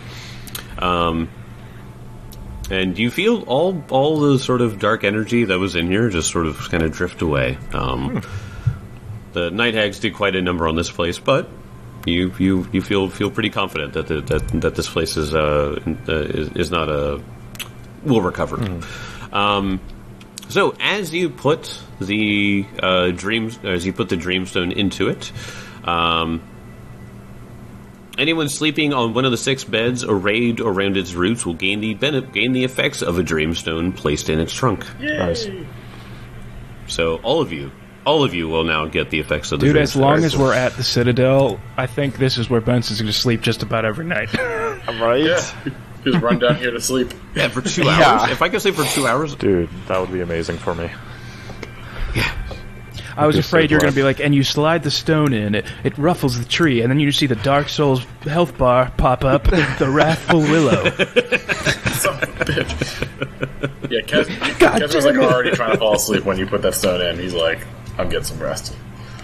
S1: And you feel all the sort of dark energy that was in here just sort of kind of drift away. The Night Hags did quite a number on this place, but you feel pretty confident that this place is not will recover. So as you put the Dreamstone into it, anyone sleeping on one of the 6 beds arrayed around its roots will gain the effects of a Dreamstone placed in its trunk.
S4: Yay!
S3: Nice.
S1: So all of you will now get the effects of the
S2: Dude,
S1: Dreamstone.
S2: as long as we're at the Citadel, I think this is where Benson's going to sleep just about every night.
S5: Right?
S4: Yeah. Just run down here to sleep.
S1: Yeah, for 2 hours. If I could sleep for 2 hours,
S3: Dude, that would be amazing for me.
S2: I was
S3: Just
S2: afraid you were going
S3: like-
S2: to be like, and you slide the stone in, it ruffles the tree, and then you see the Dark Souls health bar pop up, the Wrathful Willow.
S4: Son of a bitch. Yeah, Kez was like already trying to fall asleep when you put that stone in. He's like, I'm getting some rest.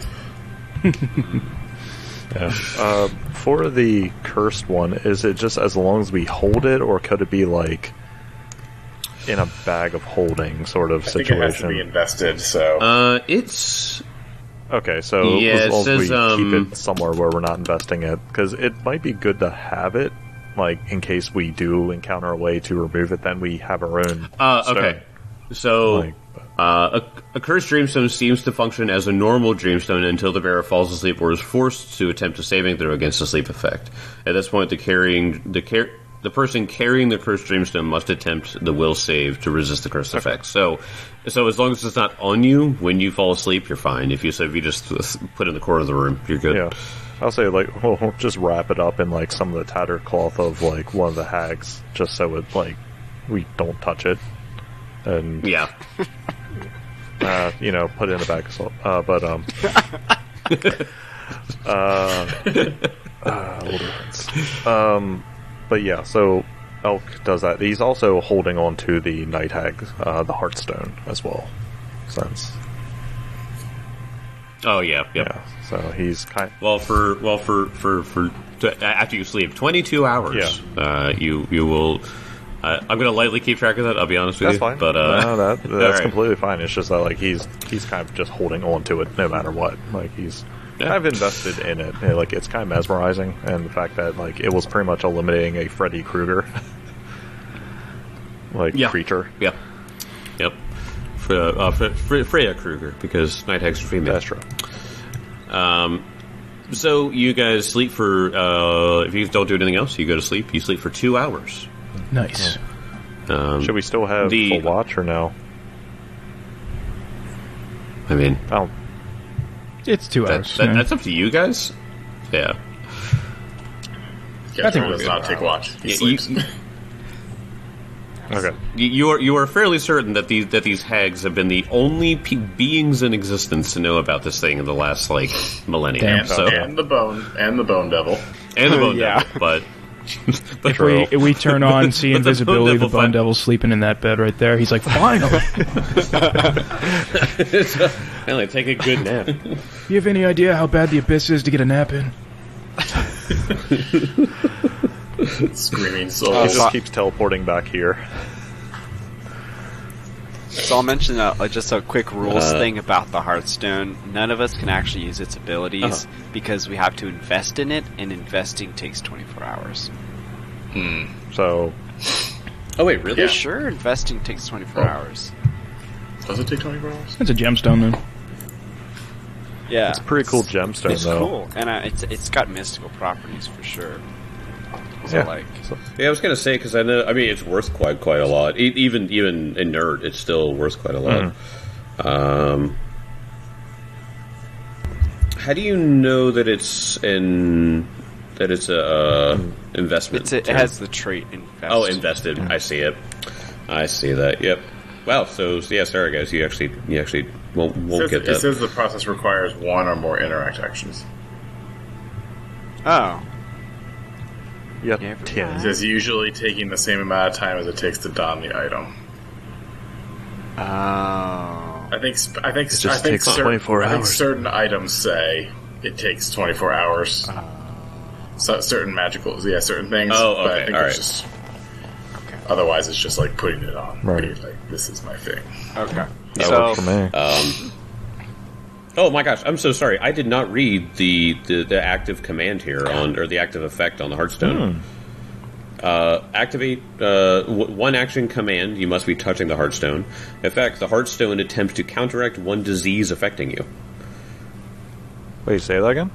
S3: Yeah. For the cursed one, is it just as long as we hold it, or could it be like in a bag of holding sort of
S4: I think
S3: situation?
S4: it has to be invested, so...
S1: It's...
S3: Okay, so
S1: Yeah,
S3: as long
S1: it
S3: as we
S1: says,
S3: keep it somewhere where we're not investing it, because it might be good to have it, like, in case we do encounter a way to remove it, then we have our own
S1: okay. So,
S3: Like,
S1: a cursed dreamstone seems to function as a normal dreamstone until the bearer falls asleep or is forced to attempt a saving throw against the sleep effect. At this point, the person carrying the cursed dreamstone must attempt the will save to resist the cursed effect. So as long as it's not on you when you fall asleep, you're fine. If you just put it in the corner of the room, you're good.
S3: Yeah. I'll say, like, we'll just wrap it up in, like, some of the tattered cloth of, like, one of the hags, just so it, like, we don't touch it. And,
S1: Yeah.
S3: Put it in a bag of salt. But yeah, so Elk does that. He's also holding on to the Night Hag, the Heartstone, as well. Since,
S1: Oh yeah. Yep.
S3: yeah, so he's kind
S1: After you sleep 22 hours, you will. I'm going to lightly keep track of that. I'll be honest with
S3: That's
S1: you.
S3: fine.
S1: But
S3: no, that's
S1: alright.
S3: completely fine. It's just that, like, he's kind of just holding on to it no matter what. Like, he's kind of invested in it. And, like, it's kind of mesmerizing, and the fact that, like, it was pretty much eliminating a Freddy Krueger creature.
S1: Yep. Freya Krueger, because Night Hag's female.
S3: That's true.
S1: So you guys sleep for. If you don't do anything else, you go to sleep. You sleep for 2 hours.
S2: Nice.
S3: Should we still have
S1: the-
S3: full watch or no?
S1: I mean,
S3: Oh,
S2: It's 2 hours. yeah.
S1: that's up to you guys. Yeah.
S4: Yeah,
S2: I think
S4: Kez
S2: we're
S4: does
S2: good.
S4: not take watch. He
S1: Yeah,
S4: sleeps.
S3: okay.
S1: You are fairly certain that these hags have been the only beings in existence to know about this thing in the last millennia.
S2: Damn.
S1: So
S4: and the bone devil.
S1: and the bone
S5: Yeah.
S1: devil, but
S2: If we turn on, see
S1: But the
S2: invisibility,
S1: Bone
S2: the Bone Devil's sleeping in that bed right there. He's like, finally!
S1: Finally, take a good nap.
S2: You have any idea how bad the Abyss is to get a nap in?
S4: Screaming
S3: He
S4: souls.
S3: just keeps teleporting back here.
S5: So I'll mention just a quick rules thing about the Hearthstone. None of us can actually use its abilities because we have to invest in it, and investing takes 24 hours.
S3: So,
S1: Oh wait, really?
S4: Yeah.
S5: Sure, investing takes 24 hours.
S4: Does it take 24 hours?
S2: It's a gemstone, then.
S5: Yeah,
S3: pretty cool gemstone,
S5: it's
S3: though.
S5: cool, and it's got mystical properties for sure. So
S3: Yeah.
S1: Yeah, I was gonna say because I know. I mean, it's worth quite a lot. Even inert, it's still worth quite a lot. How do you know that it's a investment?
S5: it has the trait invest.
S1: Oh, invested. I see it. I see that. Yep. Wow. So yeah, sorry guys, you actually won't get
S4: It
S1: that.
S4: says the process requires one or more interact actions.
S5: Oh,
S3: Yep,
S5: Never
S4: It
S3: 10.
S4: says usually taking the same amount of time as it takes to don the item.
S5: oh.
S4: I think
S3: just takes 24
S4: I think
S3: hours.
S4: certain items say it takes 24 hours. So certain certain things.
S1: Oh,
S4: but I
S1: okay,
S4: think
S1: all
S4: it's
S1: right.
S4: just otherwise it's just like putting it on.
S3: Right.
S4: Being like, this is my thing.
S5: Okay.
S3: That
S5: So
S3: works for me.
S1: Oh my gosh, I'm so sorry. I did not read the active command here or the active effect on the Hearthstone. Activate one action command. You must be touching the Hearthstone. Effect: the Hearthstone attempts to counteract one disease affecting you.
S3: Wait, say that again?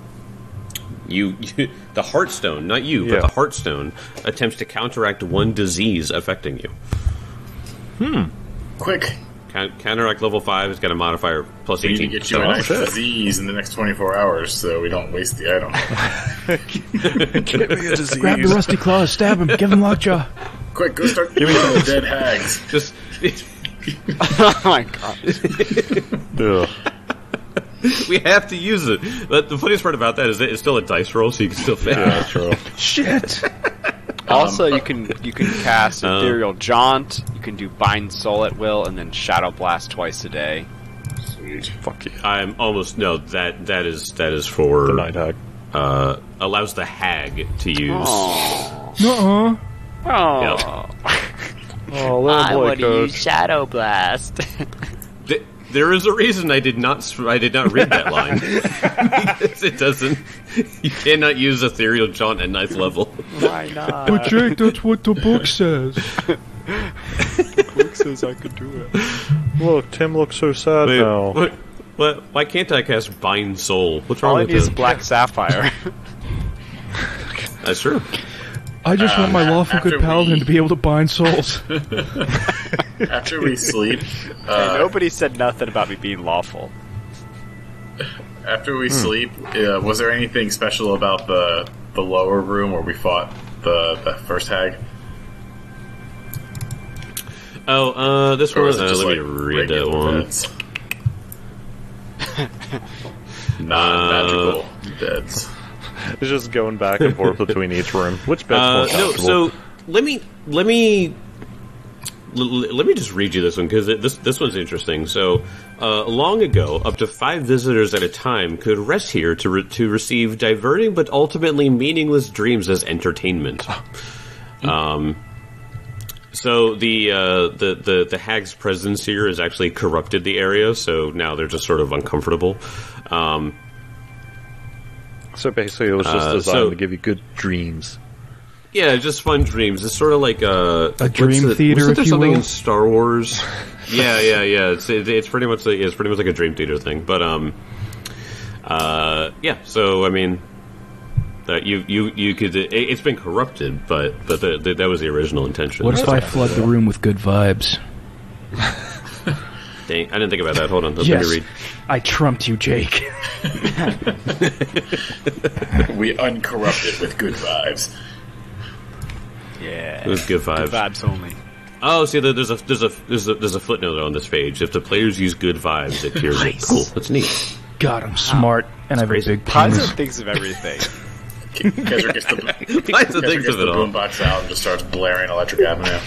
S1: The Hearthstone, not you,
S3: Yeah.
S1: but the Hearthstone attempts to counteract one disease affecting you.
S4: Quick,
S1: Counteract level 5 has got a modifier plus
S4: we need
S1: 18.
S4: to get you an
S3: shit.
S4: disease in the next 24 hours so we don't waste the item.
S2: Grab the rusty claws, stab him, give him lockjaw.
S4: Quick, go start killing the dead hags.
S1: Just
S5: oh my god.
S3: Ugh.
S1: we have to use it. But the funniest part about that is that it's still a dice roll, so you can still fail.
S3: Yeah, true.
S2: Shit!
S5: Also, you can cast Ethereal Jaunt. You can do Bind Soul at will, and then Shadow Blast twice a day.
S4: Sweet.
S3: Fuck yeah.
S1: I'm almost no. That is for
S3: The Night Hag.
S1: Allows the hag to use.
S2: Nuh-uh.
S5: Oh,
S3: Oh, little
S6: I
S3: boy
S6: want to
S3: code.
S6: use Shadow Blast.
S1: There is a reason I did not read that line because it doesn't. You cannot use Ethereal Jaunt at 9th level.
S5: why not?
S2: But Jake, that's what the book says.
S5: Luke says I could do it.
S3: Look, Tim looks so sad
S1: Wait,
S3: now.
S1: what? Why can't I cast Bind Soul? What's
S5: All
S1: wrong
S5: I
S1: with
S5: need is
S1: that?
S5: Black Sapphire.
S1: That's true.
S2: I just want my lawful
S4: after
S2: good paladin
S4: we-
S2: to be able to bind souls.
S4: After we sleep,
S5: Nobody said nothing about me being lawful.
S4: after we sleep, was there anything special about the lower room where we fought the first hag?
S1: Oh, this
S4: Or
S1: one.
S4: was it just
S1: Let
S4: like
S1: me read that
S4: regular
S1: one.
S4: beds? Non-magical beds.
S3: It's just going back and forth between each room. Which bed's more
S1: No,
S3: comfortable?
S1: so let me just read you this one because this one's interesting. So, long ago, up to 5 visitors at a time could rest here to receive diverting but ultimately meaningless dreams as entertainment. So the hag's presence here has actually corrupted the area, so now they're just sort of uncomfortable.
S3: So basically, it was just designed
S1: so-
S3: to give you good dreams.
S1: Yeah, just fun dreams. It's sort of like a
S2: dream theater,
S1: Wasn't there
S2: if you
S1: something
S2: will?
S1: in Star Wars? yeah. It's pretty much like a dream theater thing. But yeah. So I mean, you could. It's been corrupted, but that was the original intention.
S2: What if I flood the room with good vibes?
S1: Dang, I didn't think about that. Hold on, let
S2: Yes,
S1: me read.
S2: I trumped you, Jake.
S4: We uncorrupted with good vibes.
S5: Yeah.
S1: It was good vibes.
S5: Vibes only.
S1: Oh, see, there's a footnote on this page. If the players use good vibes, it appears
S2: Nice.
S1: cool. That's neat.
S2: God, I'm smart, and I have a big
S5: Kaiser
S2: penis.
S5: thinks of everything.
S4: Kaiser gets the
S1: Kaiser thinks of it all.
S4: boombox out and just starts blaring Electric Avenue.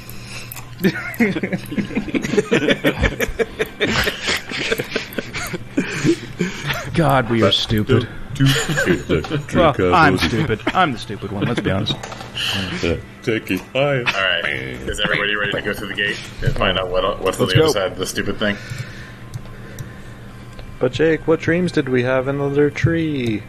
S2: God, we are stupid. Well, I'm stupid. I'm the stupid one, let's be honest.
S1: Take it higher.
S4: Alright, is everybody ready to go through the gate and find out what's on
S2: Let's
S4: the other
S2: go.
S4: side of the stupid thing?
S3: But Jake, what dreams did we have in the other tree?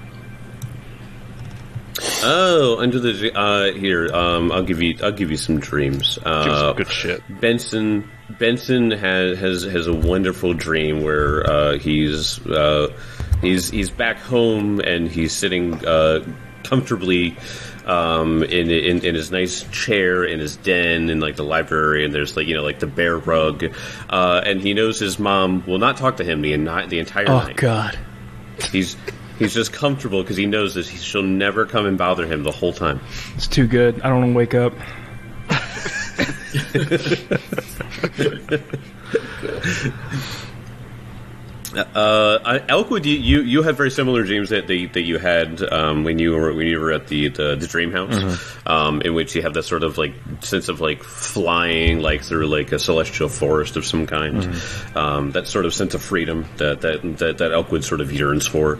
S1: Oh, under the here. I'll give you some dreams.
S3: Give us some good shit.
S1: Benson has a wonderful dream where he's back home and he's sitting comfortably in his nice chair in his den in like the library, and there's like the bear rug, and he knows his mom will not talk to him the entire
S2: Oh,
S1: night.
S2: God.
S1: He's just comfortable because he knows that she'll never come and bother him the whole time.
S2: It's too good. I don't want to wake up.
S1: Elkwood, you had very similar dreams that you had when you were at the dream house, in which you have that sort of like sense of like flying like through like a celestial forest of some kind, that sort of sense of freedom that Elkwood sort of yearns for.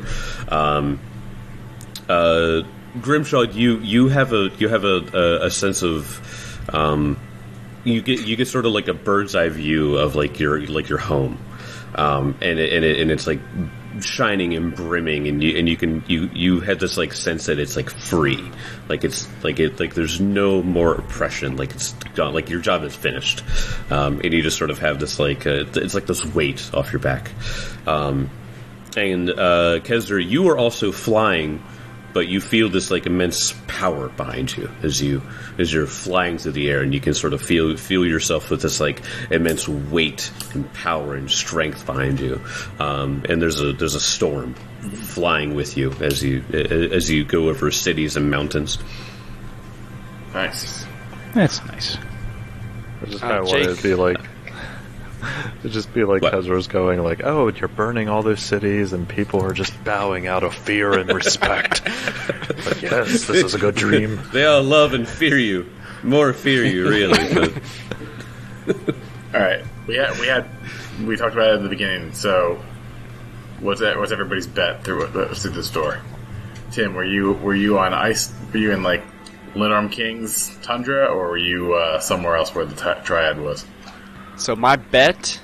S1: Grimshaw, you have a sense of you get sort of like a bird's eye view of like your home. And it's like shining and brimming, and you had this like sense that it's like free, like there's no more oppression, like it's gone, like your job is finished, and you just sort of have this like it's like this weight off your back. And Kesder, you are also flying, but you feel this like immense power behind you as you're flying through the air, and you can sort of feel yourself with this like immense weight and power and strength behind you. And there's a storm flying with you as you go over cities and mountains.
S4: Nice.
S2: That's nice.
S3: I just kind of wanted
S5: Jake.
S3: to be like, It'd just be like
S1: What?
S3: Kezra's going like, oh, you're burning all those cities and people are just bowing out of fear and respect. But yes, this is a good dream.
S1: They all love and fear you. More fear you, really. But
S4: All right, we talked about it at the beginning. So, what's everybody's bet through this door? Tim, were you on ice? Were you in like Linarm King's tundra, or were you somewhere else where the Triad was?
S5: So my bet,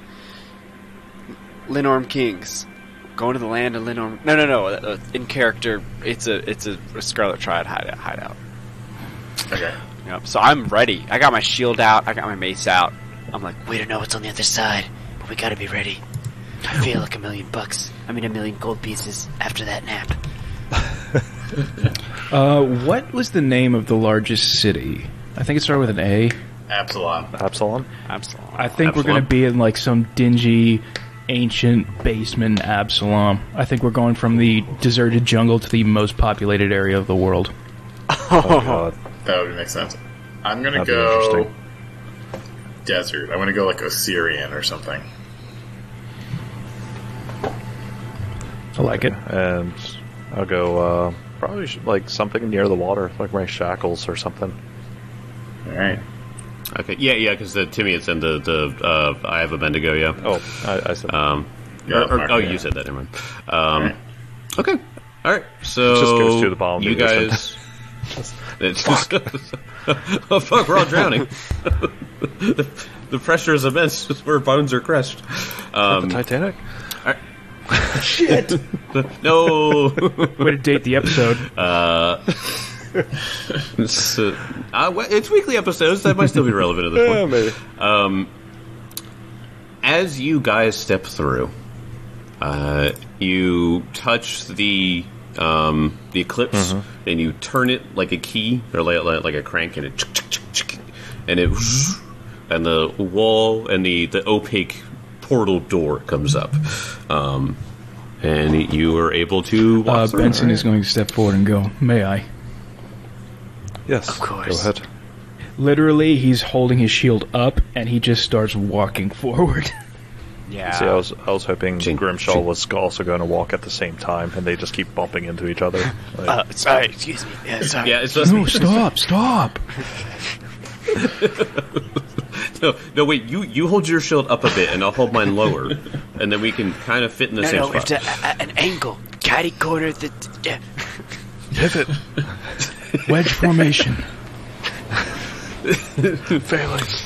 S5: Linarm Kings, going to the land of Linarm. No. In character, it's a Scarlet Triad hideout.
S4: Okay.
S5: Yep. So I'm ready. I got my shield out. I got my mace out. I'm like,
S6: We don't know what's on the other side, but we gotta be ready. I feel like $1 million. I mean, 1 million gold pieces after that nap.
S2: What was the name of the largest city? I think it started with an A.
S4: Absalom.
S3: Absalom?
S5: Absalom.
S2: I think we're
S1: Absalom?
S2: going to be in like some dingy, ancient basement Absalom. I think we're going from the deserted jungle to the most populated area of the world.
S3: Oh, God.
S4: That would make sense. I'm gonna
S3: That'd be
S4: go
S3: interesting.
S4: desert. I want to go like Osirian or something.
S2: I like it.
S3: And I'll go, probably like something near the water, like my shackles or something.
S4: All right.
S1: okay, yeah, because Timmy had said the I have a Bendigo, yeah.
S3: Oh, I said
S4: Yeah,
S1: You said that. Never mind.
S4: Right.
S1: Okay, all right. So
S3: It just goes to the bottom of
S1: You
S3: the ocean.
S1: guys. It's oh fuck! We're all drowning. The pressure is immense. Where bones are crushed.
S3: the Titanic?
S2: Shit!
S1: No.
S2: Way to date the episode.
S1: It's weekly episodes. That might still be relevant at this point.
S3: maybe.
S1: As you guys step through, you touch the eclipse, and you turn it like a key or like a crank, and it and and the wall and the opaque portal door comes up, and you are able to walk through.
S2: Benson is going to step forward and go, "May I?"
S3: Yes,
S6: Of course.
S3: Go ahead.
S2: Literally, he's holding his shield up, and he just starts walking forward.
S5: Yeah.
S3: See, I was hoping
S1: Ching,
S3: Grimshaw
S1: ching.
S3: was also going to walk at the same time, and they just keep bumping into each other. Like,
S6: Sorry, excuse me. Yeah, sorry.
S1: Yeah, it's just
S2: No, stop!
S1: no. Wait, you hold your shield up a bit, and I'll hold mine lower, and then we can kind of fit in the same
S6: No, we have
S1: spot.
S6: to an angle, catty corner. Yeah.
S3: pivot.
S2: Wedge formation.
S3: Phalanx.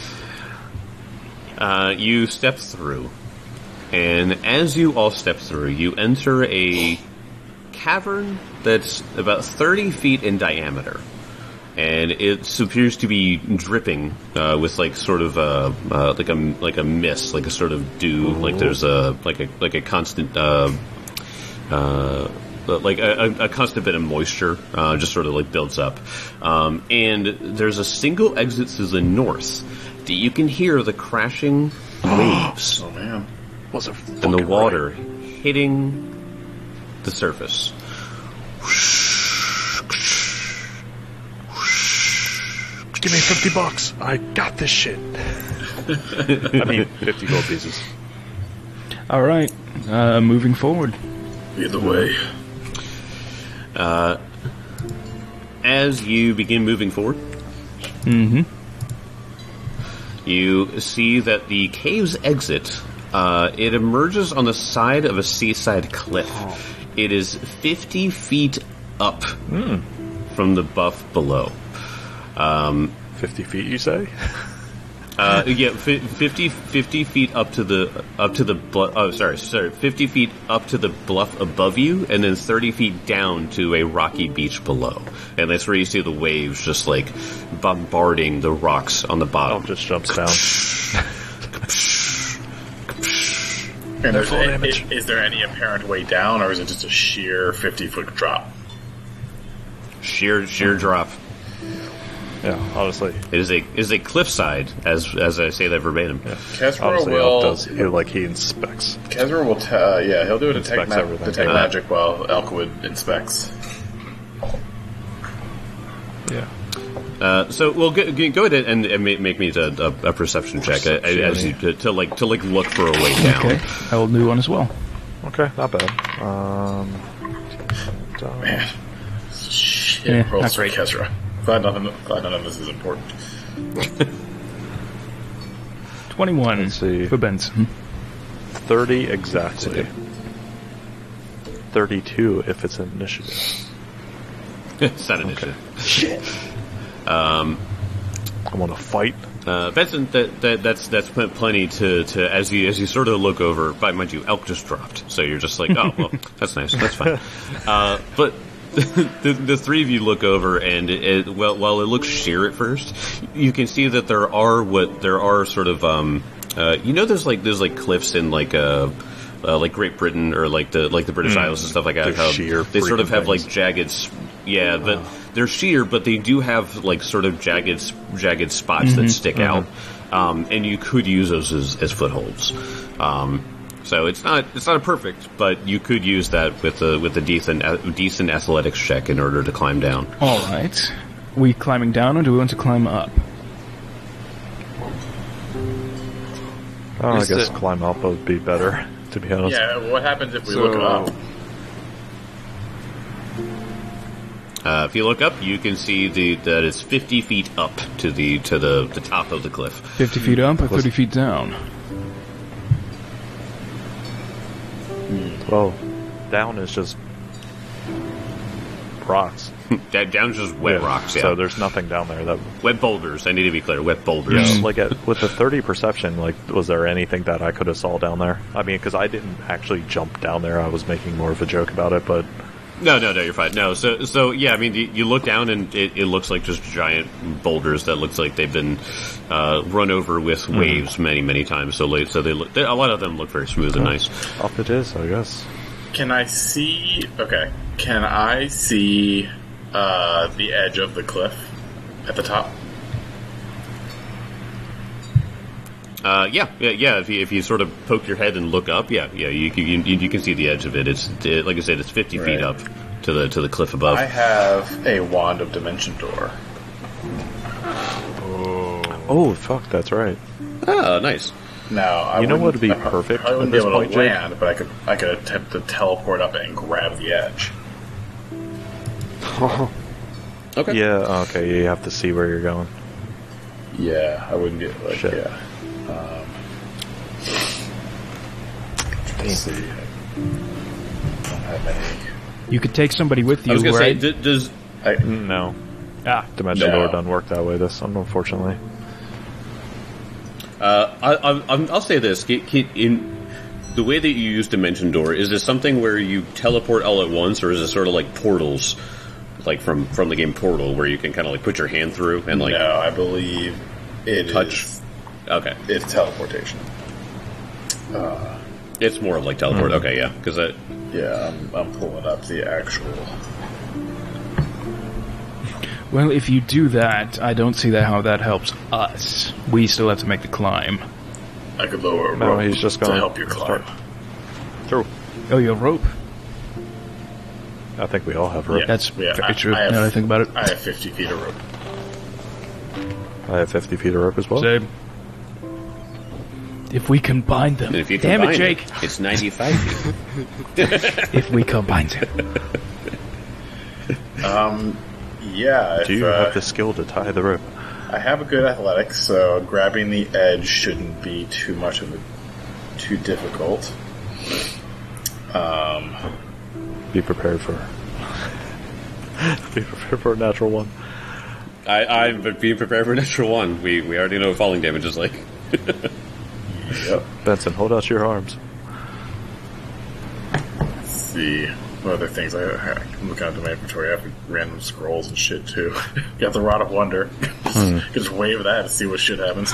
S1: You step through, and as you all step through, you enter a cavern that's about 30 feet in diameter, and it appears to be dripping with like sort of like a mist, like a sort of dew. Like there's a constant like a constant bit of moisture just sort of like builds up, and there's a single exit to the north that you can hear the crashing waves
S4: Oh man.
S3: Was a
S1: and the water hitting the surface.
S3: Give me $50. I got this shit. I mean, 50 gold pieces.
S2: All right, moving forward.
S4: Either way.
S1: As you begin moving forward, you see that the cave's exit, it emerges on the side of a seaside cliff. It is 50 feet up from the buff below.
S3: 50 feet, you say?
S1: 50 feet up to the 50 feet up to the bluff above you, and then 30 feet down to a rocky beach below. And that's where you see the waves just like bombarding the rocks on the
S3: Oh,
S1: bottom.
S3: just jumps down.
S4: And
S3: Full damage.
S4: is there any apparent way down, or is it just a sheer 50-foot drop?
S1: Sheer drop.
S3: Yeah, honestly.
S1: It is a cliffside, as I say that verbatim.
S4: Kezra
S3: Honestly, Elk
S4: will.
S3: does. He inspects.
S4: Kezra will. He'll do a detect,
S3: Inspects everything.
S4: detect magic while Elkwood inspects.
S3: Yeah.
S1: So we'll go ahead and make me a perception check as you to look for a way down.
S2: Okay, I will do one as well.
S3: Okay, not bad.
S4: Man. Shit,
S2: Yeah,
S4: rolls
S2: not
S4: for
S2: great.
S4: Kezra. Glad none of this is important.
S2: 21
S3: Let's see.
S2: for Benson.
S3: 30 exactly. 32 if it's an initiative.
S1: It's not initiative.
S3: I want to fight.
S1: Benson, that's plenty to as you sort of look over. By mind you, elk just dropped, so you're just like, oh well, that's nice, that's fine. But the three of you look over, and while it looks sheer at first, you can see that there are sort of there's cliffs in like Great Britain or like the British Isles and stuff like that.
S3: They're
S1: How
S3: sheer
S1: they sort of
S3: freaking
S1: have like
S3: things.
S1: jagged. Yeah, but they're sheer, but they do have like sort of jagged spots that stick out, and you could use those as footholds. So it's not a perfect, but you could use that with a decent athletics check in order to climb down.
S2: All right. We climbing down, or do we want to climb up?
S3: Oh, I
S5: Is
S3: guess
S5: it-
S3: climb up would be better, to be honest.
S4: Yeah, what happens if we
S5: So-
S4: look up?
S1: If you look up, you can see that it's 50 feet up to the top of the cliff.
S2: 50 feet up or 30 feet down?
S3: Well, down is just rocks.
S1: Down's just wet rocks. Yeah,
S3: So there's nothing down there. That
S1: wet boulders. I need to be clear. Wet boulders.
S3: like with the 30 perception, like was there anything that I could have saw down there? I mean, because I didn't actually jump down there. I was making more of a joke about it, but
S1: No, you're fine. No, so yeah, I mean, you look down and it looks like just giant boulders that looks like they've been run over with waves many times. So a lot of them look very smooth and nice.
S3: up it is, I guess.
S4: Can I see? Okay. Can I see the edge of the cliff at the top?
S1: Yeah. If you sort of poke your head and look up, you can see the edge of it. Like I said, it's 50 feet
S4: Right.
S1: up to the cliff above.
S4: I have a wand of dimension door.
S3: Oh, fuck, that's right.
S1: Oh, nice.
S4: Now, I
S3: You know what would be
S4: I
S3: perfect
S4: probably wouldn't
S3: at
S4: be
S3: this
S4: able
S3: point,
S4: to
S3: Jake?
S4: land, but I could attempt to teleport up and grab the edge.
S1: Okay.
S3: Yeah, okay, you have to see where you're going.
S4: Yeah, I wouldn't get like
S3: Shit.
S4: yeah. Let's see. I don't have any.
S2: You could take somebody with you,
S1: I was gonna
S2: right?
S1: say, does
S3: No.
S2: Ah,
S3: Dimension
S4: No.
S3: Door doesn't work that way this time, unfortunately.
S1: I'll say this: in the way that you use Dimension Door, is this something where you teleport all at once, or is it sort of like portals, like from the game Portal, where you can kind of like put your hand through and like
S4: No, I believe it
S1: touch?
S4: is-
S1: Okay,
S4: It's teleportation.
S1: it's more of like teleport. Okay, yeah, because
S4: Yeah, I'm pulling up the actual.
S2: well, if you do that, I don't see how that helps us. We still have to make the climb.
S4: I could lower a
S3: No,
S4: rope
S3: he's just
S4: to
S3: gonna
S4: help you climb.
S3: start. True.
S2: Oh, you have rope?
S3: I think we all have rope.
S4: Yeah.
S2: That's
S4: Yeah,
S2: very
S4: I-
S2: true,
S4: I have-
S2: now that I think about it.
S4: I have 50 feet of rope.
S3: I have 50 feet of rope as well.
S2: Same. If we combine them.
S1: and if you
S2: Damn it,
S1: combine
S2: Jake.
S1: it's 95 feet.
S2: If we combine them.
S4: Yeah, if,
S3: Do you have the skill to tie the rope?
S4: I have a good athletics, so grabbing the edge shouldn't be too difficult.
S3: Be prepared for. Be prepared for a natural one.
S1: I'm being prepared for natural one. We already know what falling damage is like.
S4: Yep.
S3: Benson, hold out your arms.
S4: Let's see. What other things I'm looking at my inventory. I have random scrolls and shit too. Got the Rod of Wonder. Just wave that and see what shit happens.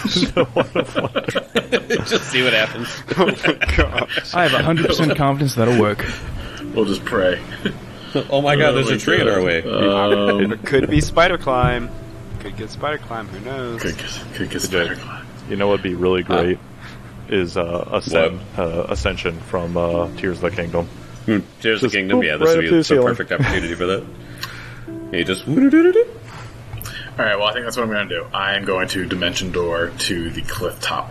S1: Just see what happens.
S2: I have 100% confidence that'll work.
S4: We'll just pray.
S1: Oh my god, there's a tree in our way.
S5: It could be spider climb. Could get spider climb. Who knows?
S4: Could get spider climb.
S3: You know what'd be really great is Ascension from Tears of the Kingdom.
S1: Tears of the
S3: Just
S1: Kingdom,
S3: boop,
S1: yeah, this
S3: right
S1: would
S3: up
S1: be
S3: to the
S1: the
S3: ceiling.
S1: perfect opportunity for that. You just
S4: Alright, well, I think that's what I'm going to do. I am going to Dimension Door to the cliff top.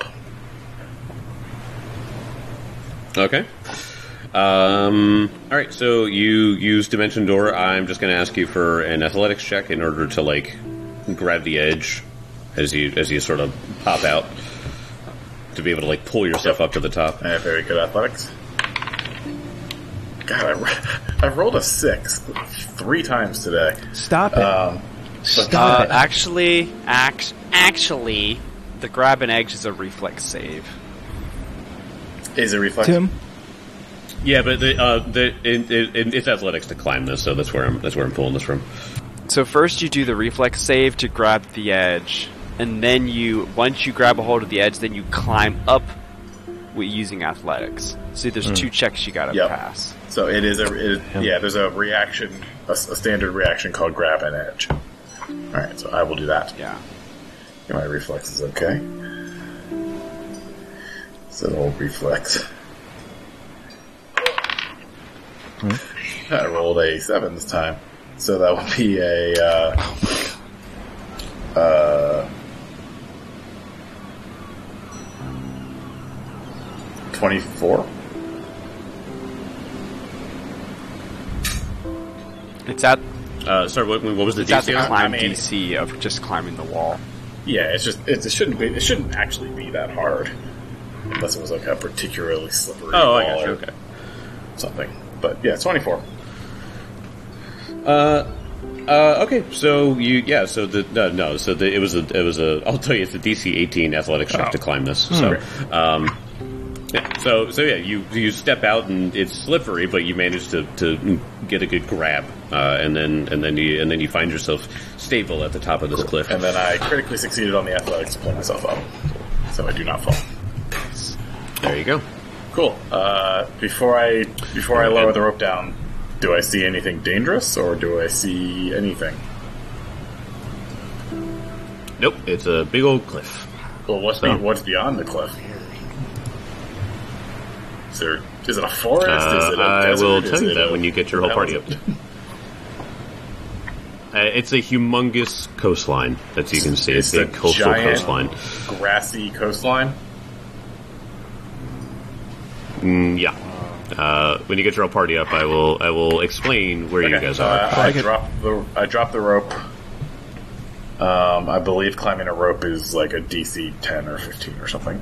S1: Okay. Alright, so you use Dimension Door. I'm just going to ask you for an athletics check in order to, like, grab the edge as you sort of pop out to be able to, like, pull yourself up to the top.
S4: I have very good athletics. God, I rolled a 6 3 times today.
S2: Stop it. Stop it.
S5: Actually, the grab an edge is a reflex save.
S4: Is it reflex?
S2: Tim?
S1: Yeah, but it's athletics to climb this, so that's where I'm pulling this from.
S5: So first you do the reflex save to grab the edge, and then once you grab a hold of the edge, then you climb up using athletics. So there's 2 checks you gotta pass.
S4: So it is there's a reaction, a standard reaction called grab an edge. Alright, so I will do that.
S5: Yeah.
S4: My reflex is okay. So old reflex. I rolled a 7 this time. So that would be a 24.
S5: It's at
S1: Sorry, what was the
S5: it's at the
S1: DC?
S5: climb DC of just climbing the wall.
S4: Yeah, it shouldn't actually be that hard. Unless it was like a particularly slippery
S1: Oh,
S4: wall
S1: I got you.
S4: or
S1: Okay.
S4: something. But yeah, 24.
S1: Okay, so it was a. I'll tell you, it's a DC 18 athletics check to climb this. So, you step out and it's slippery, but you manage to get a good grab, and then you find yourself stable at the top of this cliff.
S4: And then I critically succeeded on the athletics to pull myself up. So I do not fall.
S1: There you go.
S4: Cool. Before I lower the rope down, do I see anything dangerous or do I see anything?
S1: Nope, it's a big old cliff.
S4: Well, what's beyond the cliff? Is it a forest? Is it a
S1: I
S4: desert?
S1: will tell
S4: Is
S1: you
S4: it
S1: that when you get your whole party up. It's a humongous coastline that you can see. It's a coastal coastline.
S4: Grassy coastline?
S1: Yeah. When you get your whole party up, I will explain where you guys are.
S4: I drop the rope. I believe climbing a rope is like a DC 10 or 15 or something.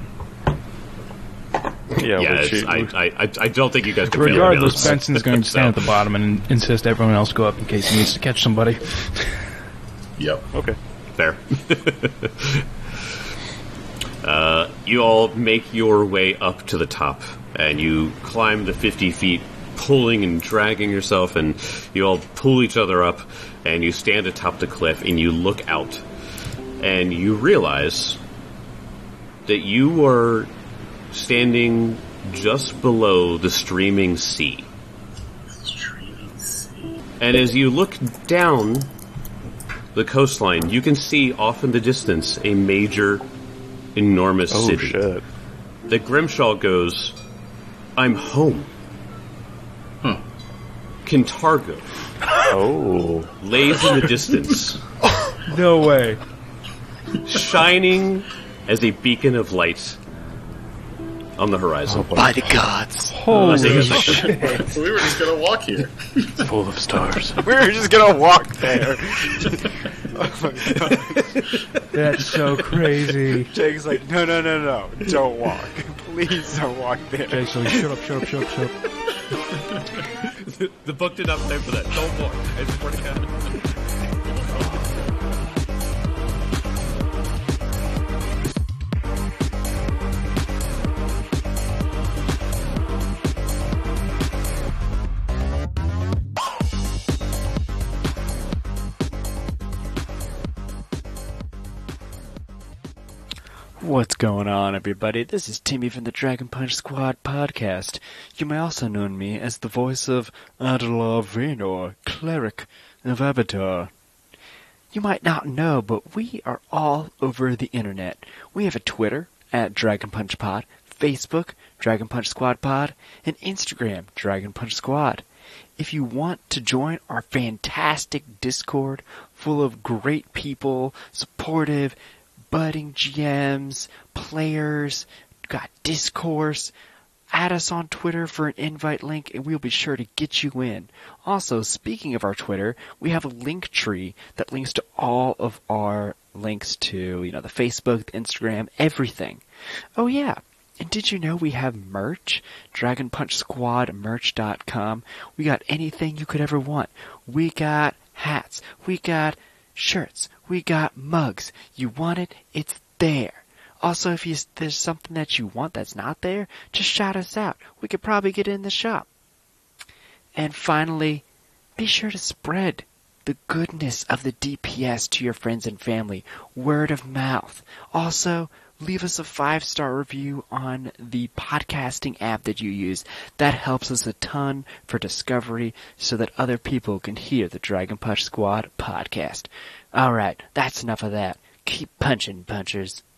S1: I don't think you guys can feel it.
S2: Regardless, Benson's going to stand at the bottom and insist everyone else go up in case he needs to catch somebody.
S4: Yep.
S3: Okay.
S1: Fair. You all make your way up to the top, and you climb the 50 feet, pulling and dragging yourself, and you all pull each other up, and you stand atop the cliff, and you look out, and you realize that you are standing just below the streaming sea. And as you look down the coastline, you can see off in the distance a major, enormous city.
S3: Shit.
S1: The Grimshaw goes, "I'm home." Kintargo lays in the distance,
S2: No way.
S1: shining as a beacon of light on the horizon.
S6: By the gods.
S2: Holy
S1: shit.
S4: So we were just gonna walk here.
S3: Full of stars.
S5: We were just gonna walk there.
S2: That's so crazy.
S5: Jake's like, no, don't walk. Please don't walk there.
S2: Jake's like, shut up.
S1: The book did not stand for that. Don't walk. I swear to God.
S6: What's going on, everybody? This is Timmy from the Dragon Punch Squad podcast. You may also know me as the voice of Adelar Venor, Cleric of Avatar. You might not know, but we are all over the internet. We have a Twitter, at Dragon Punch Pod, Facebook, Dragon Punch Squad Pod, and Instagram, Dragon Punch Squad. If you want to join our fantastic Discord full of great people, supportive, budding GMs, players, got discourse, add us on Twitter for an invite link and we'll be sure to get you in. Also, speaking of our Twitter, we have a link tree that links to all of our links to, the Facebook, the Instagram, everything. Oh yeah. And did you know we have merch? DragonPunchSquadMerch.com. We got anything you could ever want. We got hats. We got shirts. We got mugs. You want it? It's there. Also, if there's something that you want that's not there, just shout us out. We could probably get it in the shop. And finally, be sure to spread the goodness of the DPS to your friends and family. Word of mouth. Also, leave us a 5-star review on the podcasting app that you use. That helps us a ton for discovery so that other people can hear the Dragon Punch Squad podcast. Alright, that's enough of that. Keep punching, punchers.